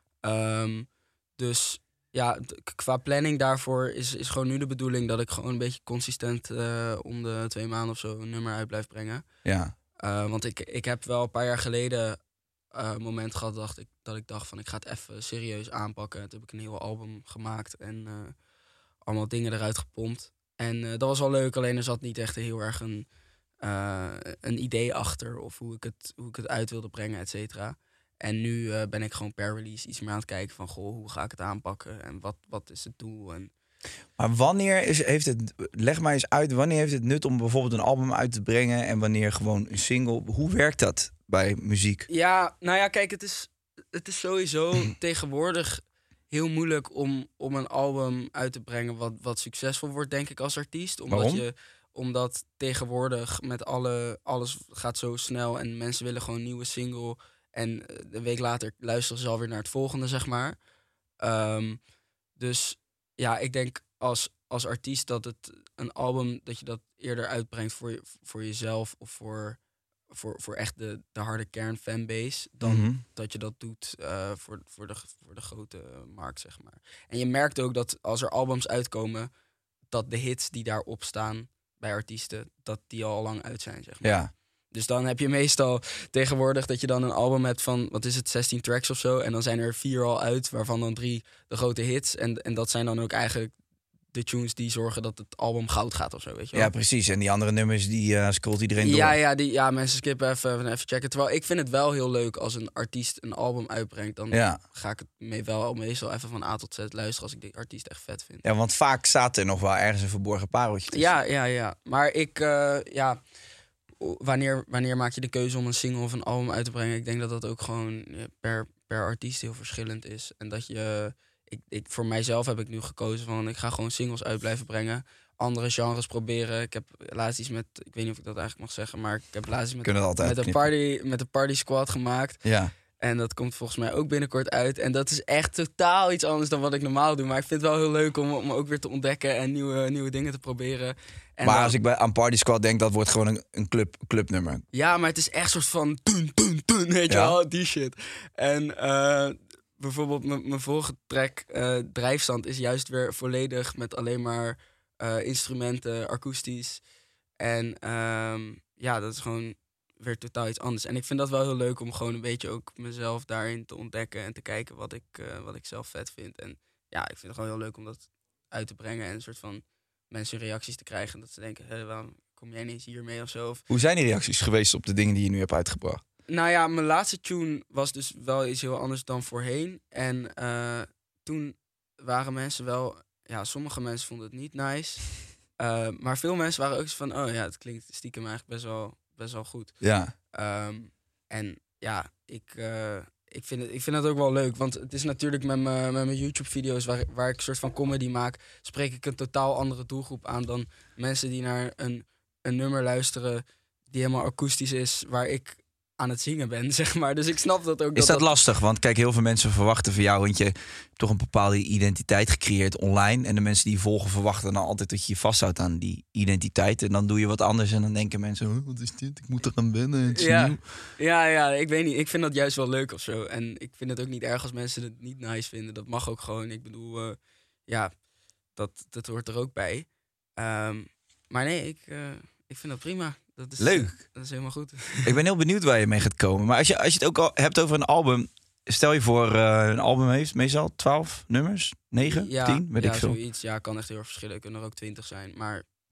Um, dus ja, qua planning daarvoor is, is gewoon nu de bedoeling dat ik gewoon een beetje consistent uh, om de twee maanden of zo een nummer uit blijf brengen. Ja. Uh, want ik, ik heb wel een paar jaar geleden uh, een moment gehad dacht ik, dat ik dacht van ik ga het even serieus aanpakken. Toen heb ik een heel album gemaakt en uh, allemaal dingen eruit gepompt. En uh, dat was wel leuk, alleen er zat niet echt heel erg een, uh, een idee achter of hoe ik, het, hoe ik het uit wilde brengen, et cetera. En nu uh, ben ik gewoon per release iets meer aan het kijken van goh, hoe ga ik het aanpakken en wat, wat is het doel. En maar wanneer is, heeft het, leg maar eens uit, wanneer heeft het nut om bijvoorbeeld een album uit te brengen en wanneer gewoon een single? Hoe werkt dat bij muziek? Ja, nou ja, kijk, het is, het is sowieso tegenwoordig heel moeilijk om, om een album uit te brengen wat, wat succesvol wordt, denk ik, als artiest. Omdat Waarom? je omdat tegenwoordig met alle, alles gaat zo snel en mensen willen gewoon een nieuwe single. En een week later luisteren ze alweer naar het volgende, zeg maar. Um, dus ja, ik denk als, als artiest dat het een album, dat je dat eerder uitbrengt voor, je, voor jezelf of voor, voor, voor echt de, de harde kern fanbase, dan Mm-hmm. dat je dat doet uh, voor, voor, de, voor de grote markt, zeg maar. En je merkt ook dat als er albums uitkomen, dat de hits die daarop staan bij artiesten, dat die al lang uit zijn, zeg maar. Ja. Dus dan heb je meestal tegenwoordig dat je dan een album hebt van, wat is het, zestien tracks of zo. En dan zijn er vier al uit, waarvan dan drie de grote hits. En, en dat zijn dan ook eigenlijk de tunes die zorgen dat het album goud gaat of zo, weet je wel. Ja, precies. En die andere nummers, die uh, scrolt iedereen door. Ja, ja, die, ja, mensen skippen even, even checken. Terwijl ik vind het wel heel leuk als een artiest een album uitbrengt. Dan Ja. ga ik het mee wel meestal even van A tot Z luisteren als ik die artiest echt vet vind. Ja, want vaak staat er nog wel ergens een verborgen pareltje tussen. Ja, ja, ja. Maar ik, uh, ja... Wanneer, wanneer maak je de keuze om een single of een album uit te brengen? Ik denk dat dat ook gewoon per, per artiest heel verschillend is. En dat je... Ik, ik, voor mijzelf heb ik nu gekozen van... ik ga gewoon singles uit blijven brengen. Andere genres proberen. Ik heb laatst iets met... Ik weet niet of ik dat eigenlijk mag zeggen... maar ik heb laatst iets met, Kunnen het altijd met, een, party, met een party squad gemaakt. Ja. En dat komt volgens mij ook binnenkort uit. En dat is echt totaal iets anders dan wat ik normaal doe. Maar ik vind het wel heel leuk om, om ook weer te ontdekken... en nieuwe, nieuwe dingen te proberen. En maar dan, als ik bij, aan Party Squad denk, dat wordt gewoon een, een club, clubnummer. ja, maar het is echt soort van... Tun, tun, tun, weet je Ja. wel, die shit. En uh, bijvoorbeeld m- mijn vorige track, uh, Drijfstand... is juist weer volledig met alleen maar uh, instrumenten, akoestisch. En um, ja, dat is gewoon weer totaal iets anders. En ik vind dat wel heel leuk om gewoon een beetje ook mezelf daarin te ontdekken... en te kijken wat ik, uh, wat ik zelf vet vind. En ja, ik vind het gewoon heel leuk om dat uit te brengen... en een soort van mensen reacties te krijgen. Dat ze denken, hé, waarom kom jij niet hiermee of zo? Of, Hoe zijn die reacties geweest op de dingen die je nu hebt uitgebracht? nou ja, mijn laatste tune was dus wel iets heel anders dan voorheen. En uh, toen waren mensen wel... Ja, sommige mensen vonden het niet nice. Uh, maar veel mensen waren ook zo van... Oh ja, het klinkt stiekem eigenlijk best wel, best wel goed. Ja. Um, en ja, ik, uh, ik, vind het, ik vind het ook wel leuk. Want het is natuurlijk met mijn, met mijn YouTube-video's... Waar, waar ik een soort van comedy maak... spreek ik een totaal andere doelgroep aan... dan mensen die naar een, een nummer luisteren... die helemaal akoestisch is... waar ik aan het zingen ben, zeg maar. Dus ik snap dat ook. Is dat, dat lastig? Want kijk, heel veel mensen verwachten van jou... want je hebt toch een bepaalde identiteit gecreëerd online... en de mensen die je volgen verwachten dan altijd... dat je je vasthoudt aan die identiteit. En dan doe je wat anders en dan denken mensen... Oh, wat is dit? Ik moet er aan wennen. Het is ja. nieuw. Ja, ja, ik weet niet. Ik vind dat juist wel leuk of zo. En ik vind het ook niet erg als mensen het niet nice vinden. Dat mag ook gewoon. Ik bedoel, uh, ja, dat, dat hoort er ook bij. Um, maar nee, ik, uh, ik vind dat prima. Dat is, Leuk. Dat is helemaal goed. Ik ben heel benieuwd waar je mee gaat komen. Maar als je, als je het ook al hebt over een album... stel je voor, uh, een album heeft meestal twaalf nummers? negen? Ja, tien? Weet ja, ik veel. zoiets. Ja, kan echt heel erg verschillen. Kunnen er ook twintig zijn. Maar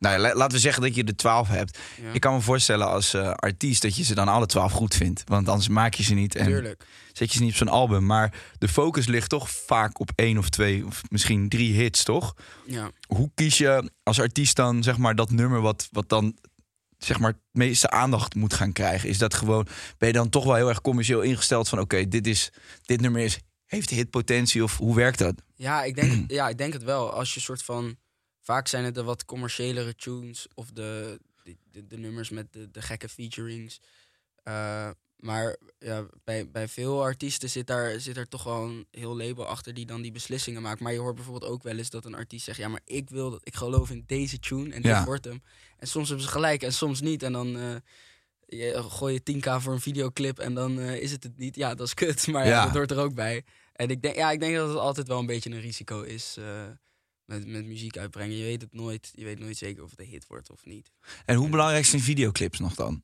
Nou ja, la- laten we zeggen dat je de twaalf hebt. Ja. Ik kan me voorstellen als uh, artiest dat je ze dan alle twaalf goed vindt. Want anders maak je ze niet en Tuurlijk. zet je ze niet op zo'n album. Maar de focus ligt toch vaak op één of twee of misschien drie hits, toch? Ja. Hoe kies je als artiest dan zeg maar dat nummer wat, wat dan zeg maar het meeste aandacht moet gaan krijgen? Is dat gewoon, ben je dan toch wel heel erg commercieel ingesteld van oké, okay, dit is dit nummer is heeft hitpotentie of hoe werkt dat? Ja, ik denk, ja, ik denk het wel. Als je soort van... Vaak zijn het de wat commerciëlere tunes of de, de, de, de nummers met de, de gekke featurings. Uh, maar ja, bij, bij veel artiesten zit daar, zit er toch wel een heel label achter die dan die beslissingen maakt. Maar je hoort bijvoorbeeld ook wel eens dat een artiest zegt... ja, maar ik wil dat, ik geloof in deze tune en dit Ja. wordt hem. En soms hebben ze gelijk en soms niet. En dan uh, je, gooi je tien k voor een videoclip en dan uh, is het het niet. Ja, dat is kut, maar ja. Ja, dat hoort er ook bij. En ik denk, ja, ik denk dat het altijd wel een beetje een risico is... Uh, Met, met muziek uitbrengen. Je weet het nooit. Je weet nooit zeker of het een hit wordt of niet. En hoe belangrijk zijn videoclips nog dan?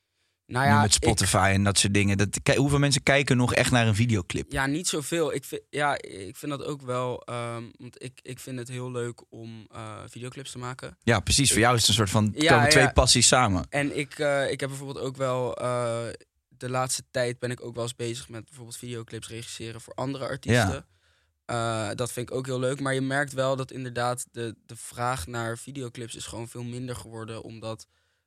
Nou ja, nu met Spotify ik, en dat soort dingen. Dat, hoeveel mensen kijken nog echt naar een videoclip? Ja, niet zoveel. Ik vind, ja, ik vind dat ook wel... Um, want ik, ik vind het heel leuk om uh, videoclips te maken. Ja, precies. Voor ik, jou is het een soort van... Ja, komen twee ja. passies samen. En ik, uh, ik heb bijvoorbeeld ook wel... Uh, de laatste tijd ben ik ook wel eens bezig met bijvoorbeeld videoclips regisseren voor andere artiesten. Ja. Uh, dat vind ik ook heel leuk. Maar je merkt wel dat inderdaad de, de vraag naar videoclips is gewoon veel minder geworden. Omdat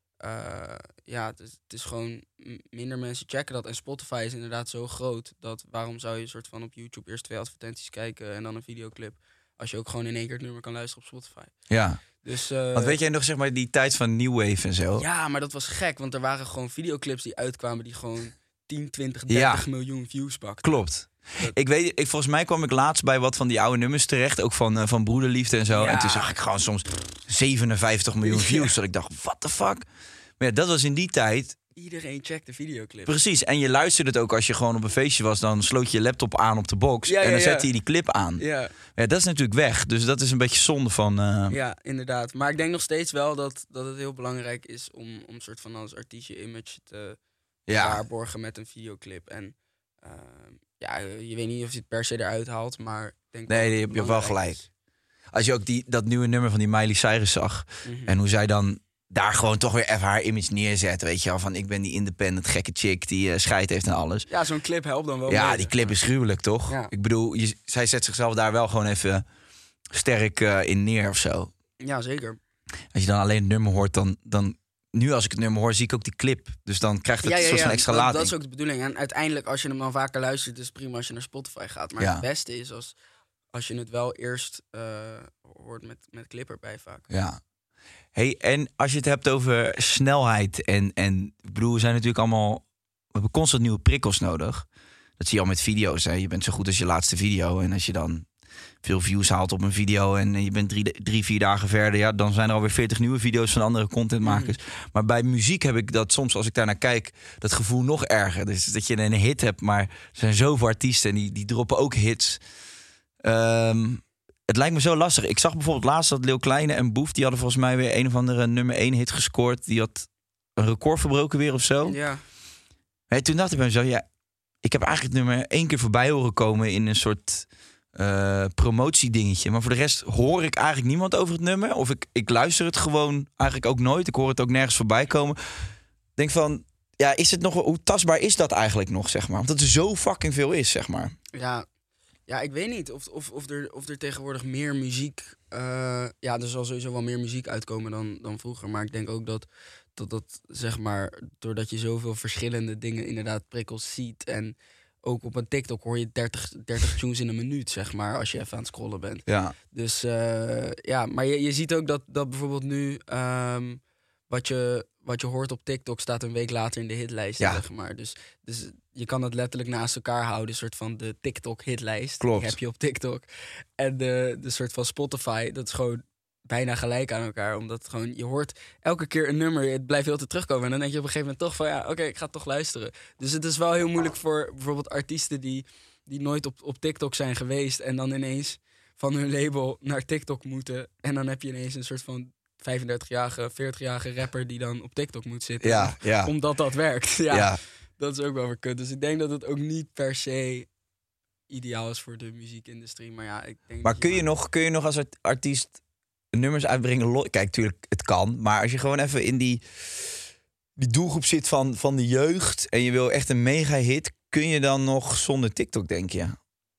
uh, ja, het is, het is gewoon minder mensen checken dat. En Spotify is inderdaad zo groot dat waarom zou je soort van op YouTube eerst twee advertenties kijken en dan een videoclip. Als je ook gewoon in één keer het nummer kan luisteren op Spotify. Ja. Dus, uh, want weet jij nog zeg maar die tijd van New Wave en zo? Ja, maar dat was gek. Want er waren gewoon videoclips die uitkwamen die gewoon tien, twintig, dertig ja. miljoen views pakten. Klopt. Ik weet, ik, volgens mij kwam ik laatst bij wat van die oude nummers terecht. Ook van, uh, van Broederliefde en zo. Ja. En toen zag ik gewoon soms zevenenvijftig miljoen views. Dat ik dacht, what the fuck? Maar ja, dat was in die tijd... Iedereen checkte videoclip. Precies. En je luisterde het ook als je gewoon op een feestje was. Dan sloot je je laptop aan op de box. Ja, en dan ja, zette je die clip aan. Ja. Ja, dat is natuurlijk weg. Dus dat is een beetje zonde van... Uh... Ja, inderdaad. Maar ik denk nog steeds wel dat, dat het heel belangrijk is... om, om soort van als artiest je image te ja. waarborgen met een videoclip. En... Uh, ja, je weet niet of je het per se eruit haalt, maar... Denk nee, je hebt wel gelijk. Is. Als je ook die, dat nieuwe nummer van die Miley Cyrus zag... Mm-hmm. en hoe zij dan daar gewoon toch weer even haar image neerzet, weet je wel... van ik ben die independent gekke chick die uh, scheid heeft en alles. Ja, zo'n clip helpt dan wel. Ja, mee, die clip is gruwelijk, toch? Ja. Ik bedoel, je, zij zet zichzelf daar wel gewoon even sterk uh, in neer of zo. Ja, zeker. Als je dan alleen het nummer hoort, dan... dan nu als ik het nummer hoor, zie ik ook die clip. Dus dan krijgt het ja, ja, een soort ja, van extra dat, lading. Dat is ook de bedoeling. En uiteindelijk, als je hem dan vaker luistert... is het prima als je naar Spotify gaat. Maar ja. het beste is als, als je het wel eerst uh, hoort met, met clip erbij vaak. Ja. Hey, en als je het hebt over snelheid... en, en ik bedoel, we zijn natuurlijk allemaal... we hebben constant nieuwe prikkels nodig. Dat zie je al met video's. Hè. Je bent zo goed als je laatste video. En als je dan... veel views haalt op een video en je bent drie, drie vier dagen verder... ja, dan zijn er alweer veertig nieuwe video's van andere contentmakers. Mm. Maar bij muziek heb ik dat soms, als ik daar naar kijk... dat gevoel nog erger. Dus dat je een hit hebt, maar er zijn zoveel artiesten... en die, die droppen ook hits. Um, het lijkt me zo lastig. Ik zag bijvoorbeeld laatst dat Lil Kleine en Boef... die hadden volgens mij weer een of andere nummer één hit gescoord. Die had een record verbroken weer of zo. Ja. Hey, toen dacht ik bij mezelf, ja... ik heb eigenlijk het nummer één keer voorbij horen komen... in een soort... Uh, promotiedingetje. Maar voor de rest hoor ik eigenlijk niemand over het nummer. Of ik, ik luister het gewoon eigenlijk ook nooit. Ik hoor het ook nergens voorbij komen. Denk van, ja, is het nog, hoe tastbaar is dat eigenlijk nog, zeg maar? Omdat er zo fucking veel is, zeg maar. Ja, ja ik weet niet of, of, of, er, of er tegenwoordig meer muziek... Uh, ja, er zal sowieso wel meer muziek uitkomen dan, dan vroeger. Maar ik denk ook dat, dat dat, zeg maar... doordat je zoveel verschillende dingen inderdaad prikkels ziet... en ook op een TikTok hoor je dertig, dertig tunes in een minuut, zeg maar, als je even aan het scrollen bent. Ja. Dus uh, ja, maar je, je ziet ook dat, dat bijvoorbeeld nu um, wat, je, wat je hoort op TikTok staat een week later in de hitlijst, ja. zeg maar. Dus, dus je kan het letterlijk naast elkaar houden, een soort van de TikTok-hitlijst. Klopt. Die heb je op TikTok. En de, de soort van Spotify, dat is gewoon bijna gelijk aan elkaar. Omdat gewoon, je hoort elke keer een nummer, het blijft heel te terugkomen. En dan denk je op een gegeven moment toch van, ja, oké, okay, ik ga toch luisteren. Dus het is wel heel moeilijk voor bijvoorbeeld artiesten die, die nooit op, op TikTok zijn geweest... en dan ineens van hun label naar TikTok moeten. En dan heb je ineens een soort van vijfendertigjarige, veertigjarige rapper... die dan op TikTok moet zitten. Ja, ja. Omdat dat werkt. Ja, ja. Dat is ook wel weer kut. Dus ik denk dat het ook niet per se ideaal is voor de muziekindustrie. Maar ja, ik denk Maar dat kun je je, nog, kun je nog als artiest... nummers uitbrengen... Lo- Kijk, natuurlijk, het kan. Maar als je gewoon even in die, die doelgroep zit van, van de jeugd... en je wil echt een mega-hit... kun je dan nog zonder TikTok, denk je?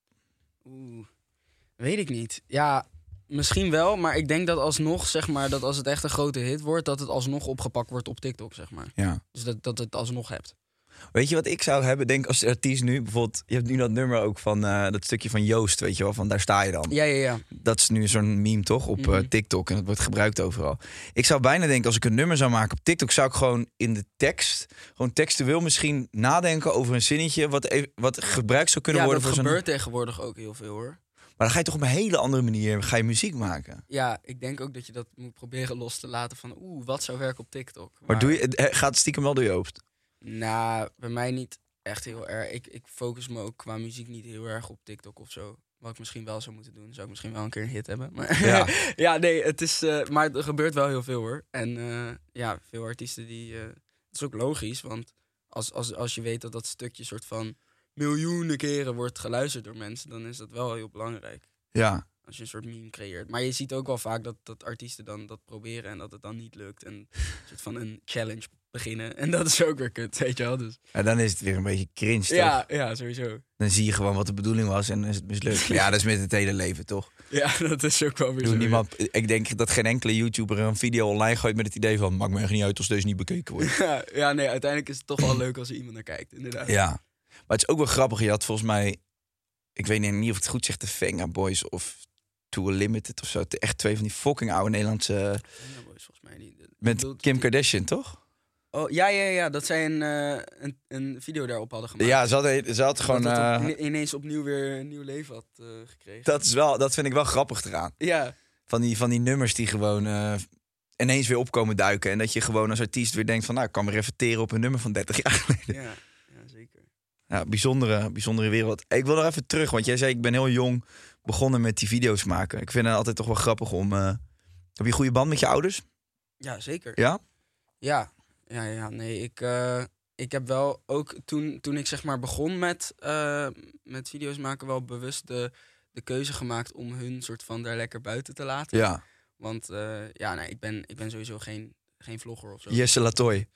Oeh, weet ik niet. Ja, misschien wel. Maar ik denk dat alsnog, zeg maar... dat als het echt een grote hit wordt... dat het alsnog opgepakt wordt op TikTok, zeg maar. Ja. Dus dat, dat het alsnog hebt. Weet je wat ik zou hebben? Denk als artiest nu, bijvoorbeeld... Je hebt nu dat nummer ook van uh, dat stukje van Joost, weet je wel? Van Daar sta je dan. Ja, ja, ja. Dat is nu zo'n meme, toch? Op uh, Mhm. TikTok. En dat wordt gebruikt overal. Ik zou bijna denken, als ik een nummer zou maken op TikTok... zou ik gewoon in de tekst, gewoon textueel misschien nadenken over een zinnetje... wat, even, wat gebruikt zou kunnen Ja, worden dat voor zo'n... gebeurt tegenwoordig ook heel veel, hoor. Maar dan ga je toch op een hele andere manier ga je muziek maken. Ja, ik denk ook dat je dat moet proberen los te laten van... oeh, wat zou werken op TikTok? Maar doe je, het gaat het stiekem wel door je hoofd? Nou, bij mij niet echt heel erg. Ik, ik focus me ook qua muziek niet heel erg op TikTok of zo. Wat ik misschien wel zou moeten doen. Zou ik misschien wel een keer een hit hebben. Maar Ja. ja, nee, het is... Uh, maar er gebeurt wel heel veel, hoor. En uh, ja, veel artiesten die... Uh, het is ook logisch, want als, als, als je weet dat dat stukje soort van... miljoenen keren wordt geluisterd door mensen... dan is dat wel heel belangrijk. Ja. Als je een soort meme creëert. Maar je ziet ook wel vaak dat, dat artiesten dan dat proberen... en dat het dan niet lukt. En een soort van een challenge beginnen. En dat is ook weer kut, weet je wel. Dus... En dan is het weer een beetje cringe, toch? Ja, ja, sowieso. Dan zie je gewoon wat de bedoeling was en dan is het mislukt. Ja, dat is met het hele leven, toch? Ja, dat is ook wel weer Doe zo. niemand, ik denk dat geen enkele YouTuber een video online gooit met het idee van... maakt me echt niet uit als deze niet bekeken wordt. Ja, ja, nee, uiteindelijk is het toch wel leuk als er iemand naar kijkt, inderdaad. Ja, maar het is ook wel grappig. Je had volgens mij, ik weet niet of ik het goed zeg, de Venga Boys of Too Limited of zo. Echt twee van die fucking oude Nederlandse... Ja, boys, volgens mij niet. Met bedoelt- Kim Kardashian, toch? Oh, ja, ja, ja, dat zij een, uh, een, een video daarop hadden gemaakt. Ja, ze had, ze had gewoon... Dat het uh, op, ineens opnieuw weer een nieuw leven had uh, gekregen. dat, is wel, dat vind ik wel grappig eraan. Ja, Van die, van die nummers die gewoon uh, ineens weer opkomen duiken. En dat je gewoon als artiest weer denkt van... nou, ik kan me reflecteren op een nummer van dertig jaar geleden. ja, ja, zeker. Ja, bijzondere, bijzondere wereld. Ik wil nog even terug, want jij zei ik ben heel jong begonnen met die video's maken. Ik vind het altijd toch wel grappig om... Uh, heb je een goede band met je ouders? Ja, zeker. Ja? Ja, ja, ja, nee, ik, uh, ik heb wel ook toen, toen ik zeg maar begon met, uh, met video's maken wel bewust de, de keuze gemaakt om hun soort van daar lekker buiten te laten. Ja. Want uh, ja, nee, ik ben, ik ben sowieso geen, geen vlogger of zo. Jesse Latoy.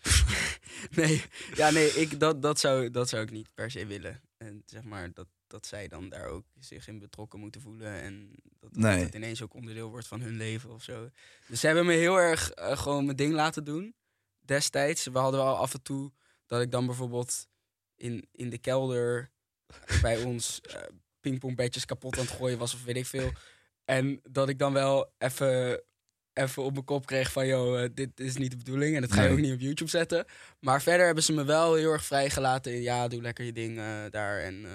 nee, ja, nee, ik, dat, dat, zou, dat zou ik niet per se willen. En zeg maar dat, dat zij dan daar ook zich in betrokken moeten voelen. En dat, Nee. dat het ineens ook onderdeel wordt van hun leven of zo. Dus ze hebben me heel erg uh, gewoon mijn ding laten doen. Destijds, we hadden wel af en toe dat ik dan bijvoorbeeld in, in de kelder bij ons uh, pingpongbedjes kapot aan het gooien was of weet ik veel. En dat ik dan wel even, even op mijn kop kreeg van, joh, uh, dit is niet de bedoeling en dat ga je Nee. ook niet op YouTube zetten. Maar verder hebben ze me wel heel erg vrijgelaten in, ja, doe lekker je ding uh, daar. En, uh,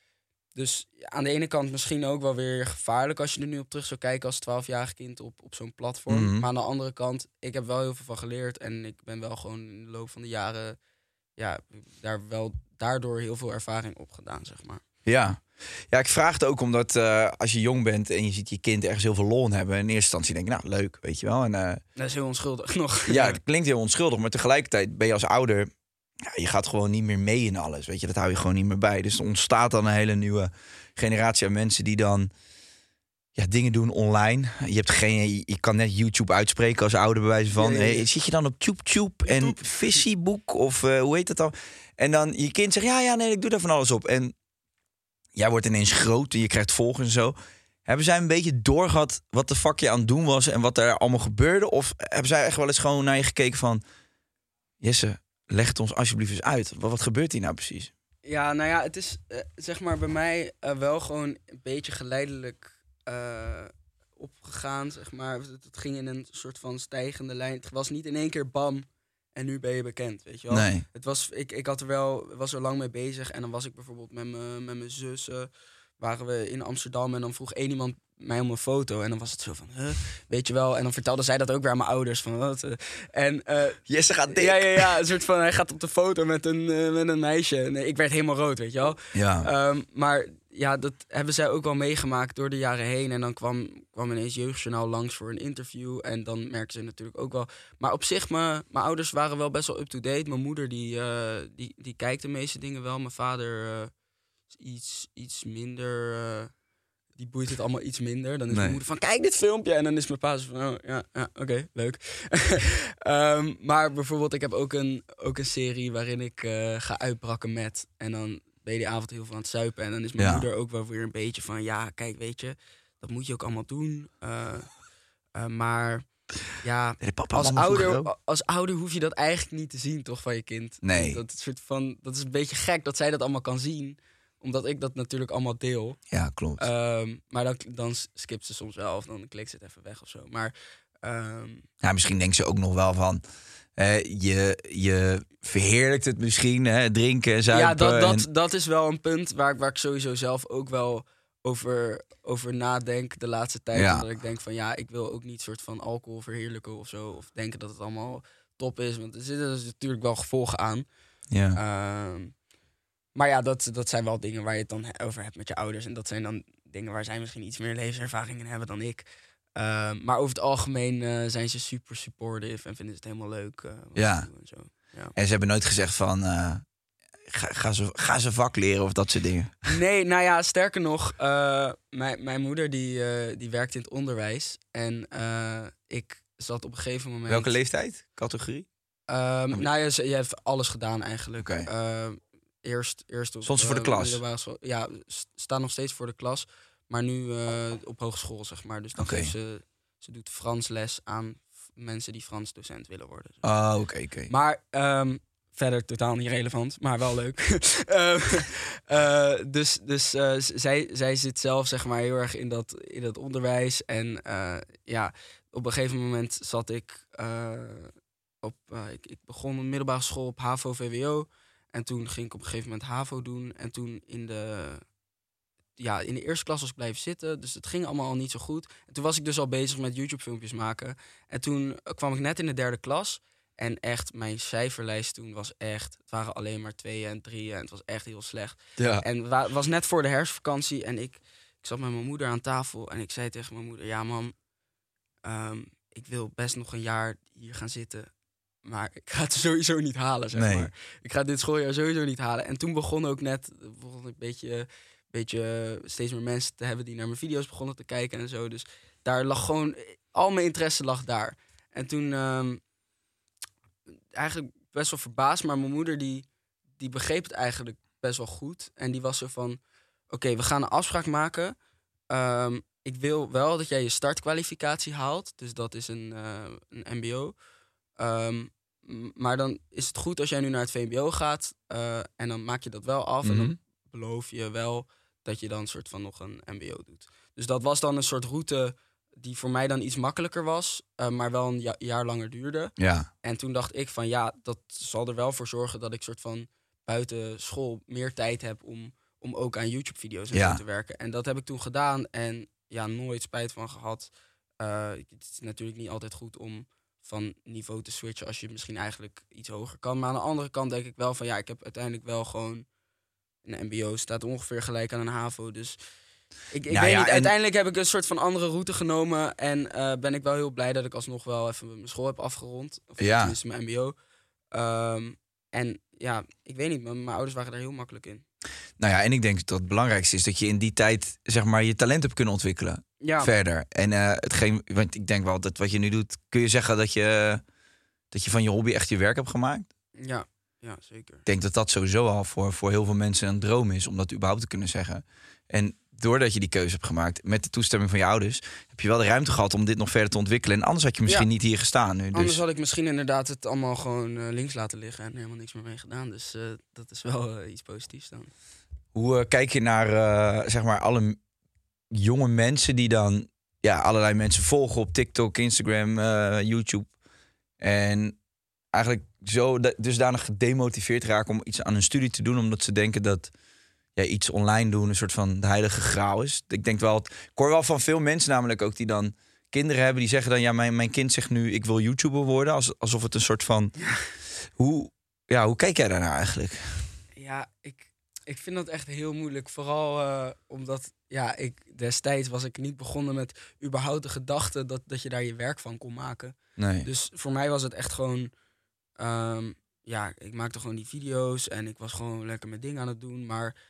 dus ja, aan de ene kant misschien ook wel weer gevaarlijk als je er nu op terug zou kijken als twaalfjarig kind op, op zo'n platform. Mhm. Maar aan de andere kant, ik heb wel heel veel van geleerd en ik ben wel gewoon in de loop van de jaren, ja, daar wel daardoor heel veel ervaring op gedaan, zeg maar. Ja. Ja, ik vraag het ook omdat uh, als je jong bent en je ziet je kind ergens heel veel lol in hebben... in eerste instantie denk je, nou, leuk, weet je wel. En, uh, Dat is heel onschuldig nog. ja, het klinkt heel onschuldig, maar tegelijkertijd ben je als ouder... Ja, je gaat gewoon niet meer mee in alles, weet je. Dat hou je gewoon niet meer bij. Dus er ontstaat dan een hele nieuwe generatie aan mensen die dan... ja, dingen doen online. Je, hebt geen, je, je kan net YouTube uitspreken als ouder bij wijze van... Ja, ja, ja. Hey, zit je dan op TubeTube en YouTube. Vissyboek of uh, hoe heet dat dan? En dan je kind zegt, ja, ja, nee, ik doe daar van alles op. En jij wordt ineens groot en je krijgt volgers en zo. Hebben zij een beetje doorgehad wat de fuck je aan het doen was... en wat er allemaal gebeurde? Of hebben zij echt wel eens gewoon naar je gekeken van... Jesse, leg het ons alsjeblieft eens uit. Wat, wat gebeurt hier nou precies? Ja, nou ja, het is uh, zeg maar bij mij uh, wel gewoon een beetje geleidelijk uh, opgegaan, zeg maar. Het, het ging in een soort van stijgende lijn. Het was niet in één keer bam en nu ben je bekend, weet je wel. Nee. Het was, ik, ik had er wel, was er lang mee bezig en dan was ik bijvoorbeeld met mijn met mijn zussen, waren we in Amsterdam en dan vroeg één iemand mij om een foto en dan was het zo van, huh, weet je wel. En dan vertelde zij dat ook weer aan mijn ouders van wat. Uh, en uh, Jesse gaat dik. ja, ja, ja, een soort van, hij gaat op de foto met een, uh, met een meisje. Nee, ik werd helemaal rood, weet je wel. Ja. Um, maar ja, dat hebben zij ook wel meegemaakt door de jaren heen. En dan kwam, kwam ineens Jeugdjournaal langs voor een interview. En dan merkten ze natuurlijk ook wel. Maar op zich, mijn ouders waren wel best wel up-to-date. Mijn moeder, die, uh, die, die kijkt de meeste dingen wel. Mijn vader uh, iets, iets minder... Uh, die boeit het allemaal iets minder. Dan is Nee. mijn moeder van, kijk dit filmpje. En dan is mijn pa zo van, oh, ja, ja oké, okay, leuk. um, maar bijvoorbeeld, ik heb ook een, ook een serie waarin ik uh, ga uitbrakken met. En dan ben je die avond heel veel aan het zuipen. En dan is mijn Ja. moeder ook wel weer een beetje van, ja, kijk, weet je, dat moet je ook allemaal doen. Uh, uh, maar ja, Nee, papa, als mama vroeger ouder, ook. als ouder hoef je dat eigenlijk niet te zien, toch, van je kind. Nee. Dat, soort van, dat is een beetje gek dat zij dat allemaal kan zien. Omdat ik dat natuurlijk allemaal deel. Ja, klopt. Um, maar dan, dan skipt ze soms wel of dan klikt ze het even weg of zo. Maar um, ja, misschien denkt ze ook nog wel van... Uh, je, je verheerlijkt het misschien, hè, drinken en zuipen. ja, dat, dat, en... dat is wel een punt waar, ik- waar ik sowieso zelf ook wel over, over nadenk de laatste tijd. Ja. Omdat ik denk van ja, ik wil ook niet soort van alcohol verheerlijken of zo. Of denken dat het allemaal top is. Want er zitten dus natuurlijk wel gevolgen aan. Ja. Um, maar ja, dat, dat zijn wel dingen waar je het dan he- over hebt met je ouders. En dat zijn dan dingen waar zij misschien iets meer levenservaring in hebben dan ik. Um, maar over het algemeen uh, zijn ze super supportive en vinden ze het helemaal leuk. Uh, wat Ja. ik doe en zo. Ja. En ze hebben nooit gezegd van... Uh, ga, ga, ze, ga ze vak leren of dat soort dingen. Nee, nou ja, sterker nog, uh, mijn, mijn moeder die, uh, die werkt in het onderwijs. En uh, ik zat op een gegeven moment... Welke leeftijd? Categorie? Um, nou ja, ze- je hebt alles gedaan eigenlijk. Oké. Uh, eerst, eerst op, Stond ze voor de uh, klas? middelbare school. Ja, st- staan nog steeds voor de klas. Maar nu uh, op hogeschool, zeg maar. Dus dan Oké. geeft ze... Ze doet Frans les aan f- mensen die Frans docent willen worden. Oh, oké, okay, oké. Okay. Maar um, verder totaal niet relevant, maar wel leuk. uh, uh, dus dus uh, z- zij, zij zit zelf zeg maar heel erg in dat, in dat onderwijs. En uh, ja, op een gegeven moment zat ik uh, op... Uh, ik, ik begon een middelbare school op HAVO V W O. En toen ging ik op een gegeven moment HAVO doen. En toen in de... Ja, in de eerste klas was ik blijven zitten. Dus het ging allemaal al niet zo goed. En toen was ik dus al bezig met YouTube-filmpjes maken. En toen kwam ik net in de derde klas. En echt, mijn cijferlijst toen was echt... Het waren alleen maar tweeën en drieën. En het was echt heel slecht. Ja. En het wa- was net voor de herfstvakantie. En ik, ik zat met mijn moeder aan tafel. En ik zei tegen mijn moeder... Ja, mam, um, ik wil best nog een jaar hier gaan zitten. Maar ik ga het sowieso niet halen, zeg Nee. maar. Ik ga dit schooljaar sowieso niet halen. En toen begon ook net... begon een beetje... beetje steeds meer mensen te hebben die naar mijn video's begonnen te kijken en zo. Dus daar lag gewoon... Al mijn interesse lag daar. En toen... Um, eigenlijk best wel verbaasd, maar mijn moeder die, die begreep het eigenlijk best wel goed. En die was zo van... Oké, okay, we gaan een afspraak maken. Um, ik wil wel dat jij je startkwalificatie haalt. Dus dat is een, uh, een M B O. Um, maar dan is het goed als jij nu naar het V M B O gaat. Uh, en dan maak je dat wel af. Mm-hmm. En dan beloof je wel dat je dan een soort van nog een M B O doet. Dus dat was dan een soort route die voor mij dan iets makkelijker was, uh, maar wel een ja- jaar langer duurde. Ja. En toen dacht ik van ja, dat zal er wel voor zorgen dat ik soort van buiten school meer tijd heb om, om ook aan YouTube-video's en Ja. zo te werken. En dat heb ik toen gedaan en ja, nooit spijt van gehad. Uh, het is natuurlijk niet altijd goed om van niveau te switchen als je misschien eigenlijk iets hoger kan. Maar aan de andere kant denk ik wel van ja, ik heb uiteindelijk wel gewoon een M B O staat ongeveer gelijk aan een HAVO. Dus ik, ik Nou weet ja, niet, en- uiteindelijk heb ik een soort van andere route genomen. En uh, ben ik wel heel blij dat ik alsnog wel even mijn school heb afgerond. Of Ja. tenminste mijn M B O. Um, en ja, ik weet niet, mijn, mijn ouders waren daar heel makkelijk in. Nou ja, en ik denk dat het belangrijkste is dat je in die tijd zeg maar je talent hebt kunnen ontwikkelen. Ja, Verder. En uh, hetgeen, want ik denk wel dat wat je nu doet, kun je zeggen dat je, dat je van je hobby echt je werk hebt gemaakt. ja, ja zeker. Ik denk dat dat sowieso al voor, voor heel veel mensen een droom is om dat überhaupt te kunnen zeggen. En doordat je die keuze hebt gemaakt met de toestemming van je ouders, heb je wel de ruimte gehad om dit nog verder te ontwikkelen. En anders had je misschien Ja. niet hier gestaan nu. Dus. Anders had ik misschien inderdaad het allemaal gewoon uh, links laten liggen en helemaal niks meer mee gedaan. Dus uh, dat is wel uh, iets positiefs dan. Hoe uh, kijk je naar uh, zeg maar alle m- jonge mensen die dan ja, allerlei mensen volgen op TikTok, Instagram, uh, YouTube. En eigenlijk zo da- dusdanig gedemotiveerd raken om iets aan hun studie te doen, omdat ze denken dat ja, iets online doen een soort van de heilige graal is. Ik denk wel, ik hoor wel van veel mensen namelijk ook die dan kinderen hebben die zeggen dan ja, mijn, mijn kind zegt nu ik wil YouTuber worden, als, alsof het een soort van Ja. hoe ja, hoe kijk jij daarnaar eigenlijk? Ja, ik, ik vind dat echt heel moeilijk. Vooral uh, omdat ja, ik destijds was ik niet begonnen met überhaupt de gedachte dat, dat je daar je werk van kon maken. Nee. Dus voor mij was het echt gewoon... Um, ja, ik maakte gewoon die video's en ik was gewoon lekker mijn ding aan het doen. Maar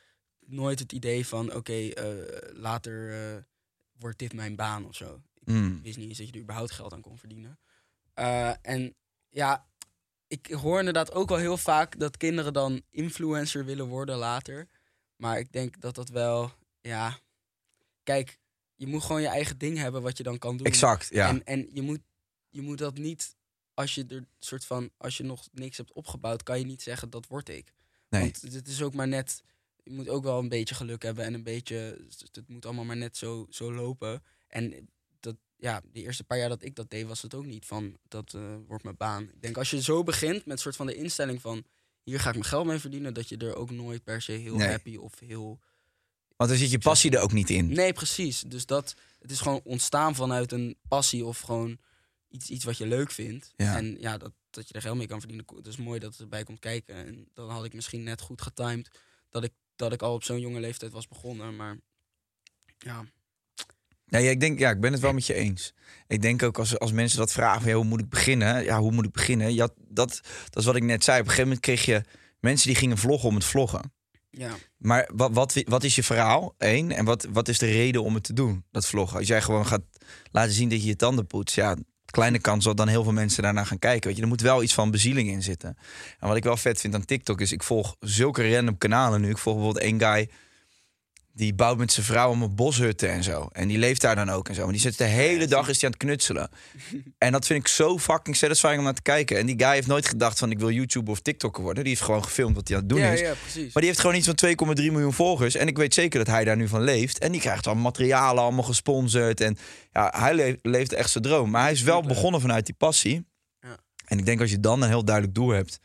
nooit het idee van, oké, okay, uh, later uh, wordt dit mijn baan of zo. Ik Mm. wist niet eens dat je er überhaupt geld aan kon verdienen. Uh, en ja, ik hoor inderdaad ook wel heel vaak dat kinderen dan influencer willen worden later. Maar ik denk dat dat wel, ja... Kijk, je moet gewoon je eigen ding hebben wat je dan kan doen. Exact, ja. En, en je, moet, je moet dat niet, als je er soort van, als je nog niks hebt opgebouwd, kan je niet zeggen dat word ik. Nee. Want het is ook maar net, je moet ook wel een beetje geluk hebben en een beetje, het moet allemaal maar net zo, zo lopen. En dat, ja, de eerste paar jaar dat ik dat deed, was het ook niet van, dat uh, wordt mijn baan. Ik denk, als je zo begint met soort van de instelling van, hier ga ik mijn geld mee verdienen, dat je er ook nooit per se heel nee. happy of heel... Want dan zit je passie er ook niet in. Nee, precies. Dus dat, het is gewoon ontstaan vanuit een passie of gewoon iets, iets wat je leuk vindt. Ja. En ja, dat, dat je er geld mee kan verdienen. Het is mooi dat het erbij komt kijken. En dan had ik misschien net goed getimed dat ik, dat ik al op zo'n jonge leeftijd was begonnen. Maar ja... Ja, ja, ik denk, ja, ik ben het wel met je eens. Ik denk ook als, als mensen dat vragen, van, ja, hoe moet ik beginnen? Ja, hoe moet ik beginnen? Ja, dat, dat is wat ik net zei. Op een gegeven moment kreeg je mensen die gingen vloggen om het vloggen. Ja. Maar wat, wat, wat is je verhaal? Eén. En wat, wat is de reden om het te doen, dat vloggen? Als jij gewoon gaat laten zien dat je je tanden poetst, ja, kleine kans dat dan heel veel mensen daarna gaan kijken. Weet je, er moet wel iets van bezieling in zitten. En wat ik wel vet vind aan TikTok is, ik volg zulke random kanalen nu. Ik volg bijvoorbeeld één guy die bouwt met zijn vrouw om een boshutten en zo. En die leeft daar dan ook en zo. Maar die zit de hele dag is die aan het knutselen. En dat vind ik zo fucking satisfying om naar te kijken. En die guy heeft nooit gedacht van ik wil YouTuber of TikToker worden. Die heeft gewoon gefilmd wat hij aan het doen ja, is. Ja, precies. Maar die heeft gewoon iets van twee komma drie miljoen volgers. En ik weet zeker dat hij daar nu van leeft. En die krijgt dan materialen allemaal gesponsord. En ja, hij le- leeft echt zijn droom. Maar hij is wel begonnen vanuit die passie. Ja. En ik denk als je dan een heel duidelijk doel hebt...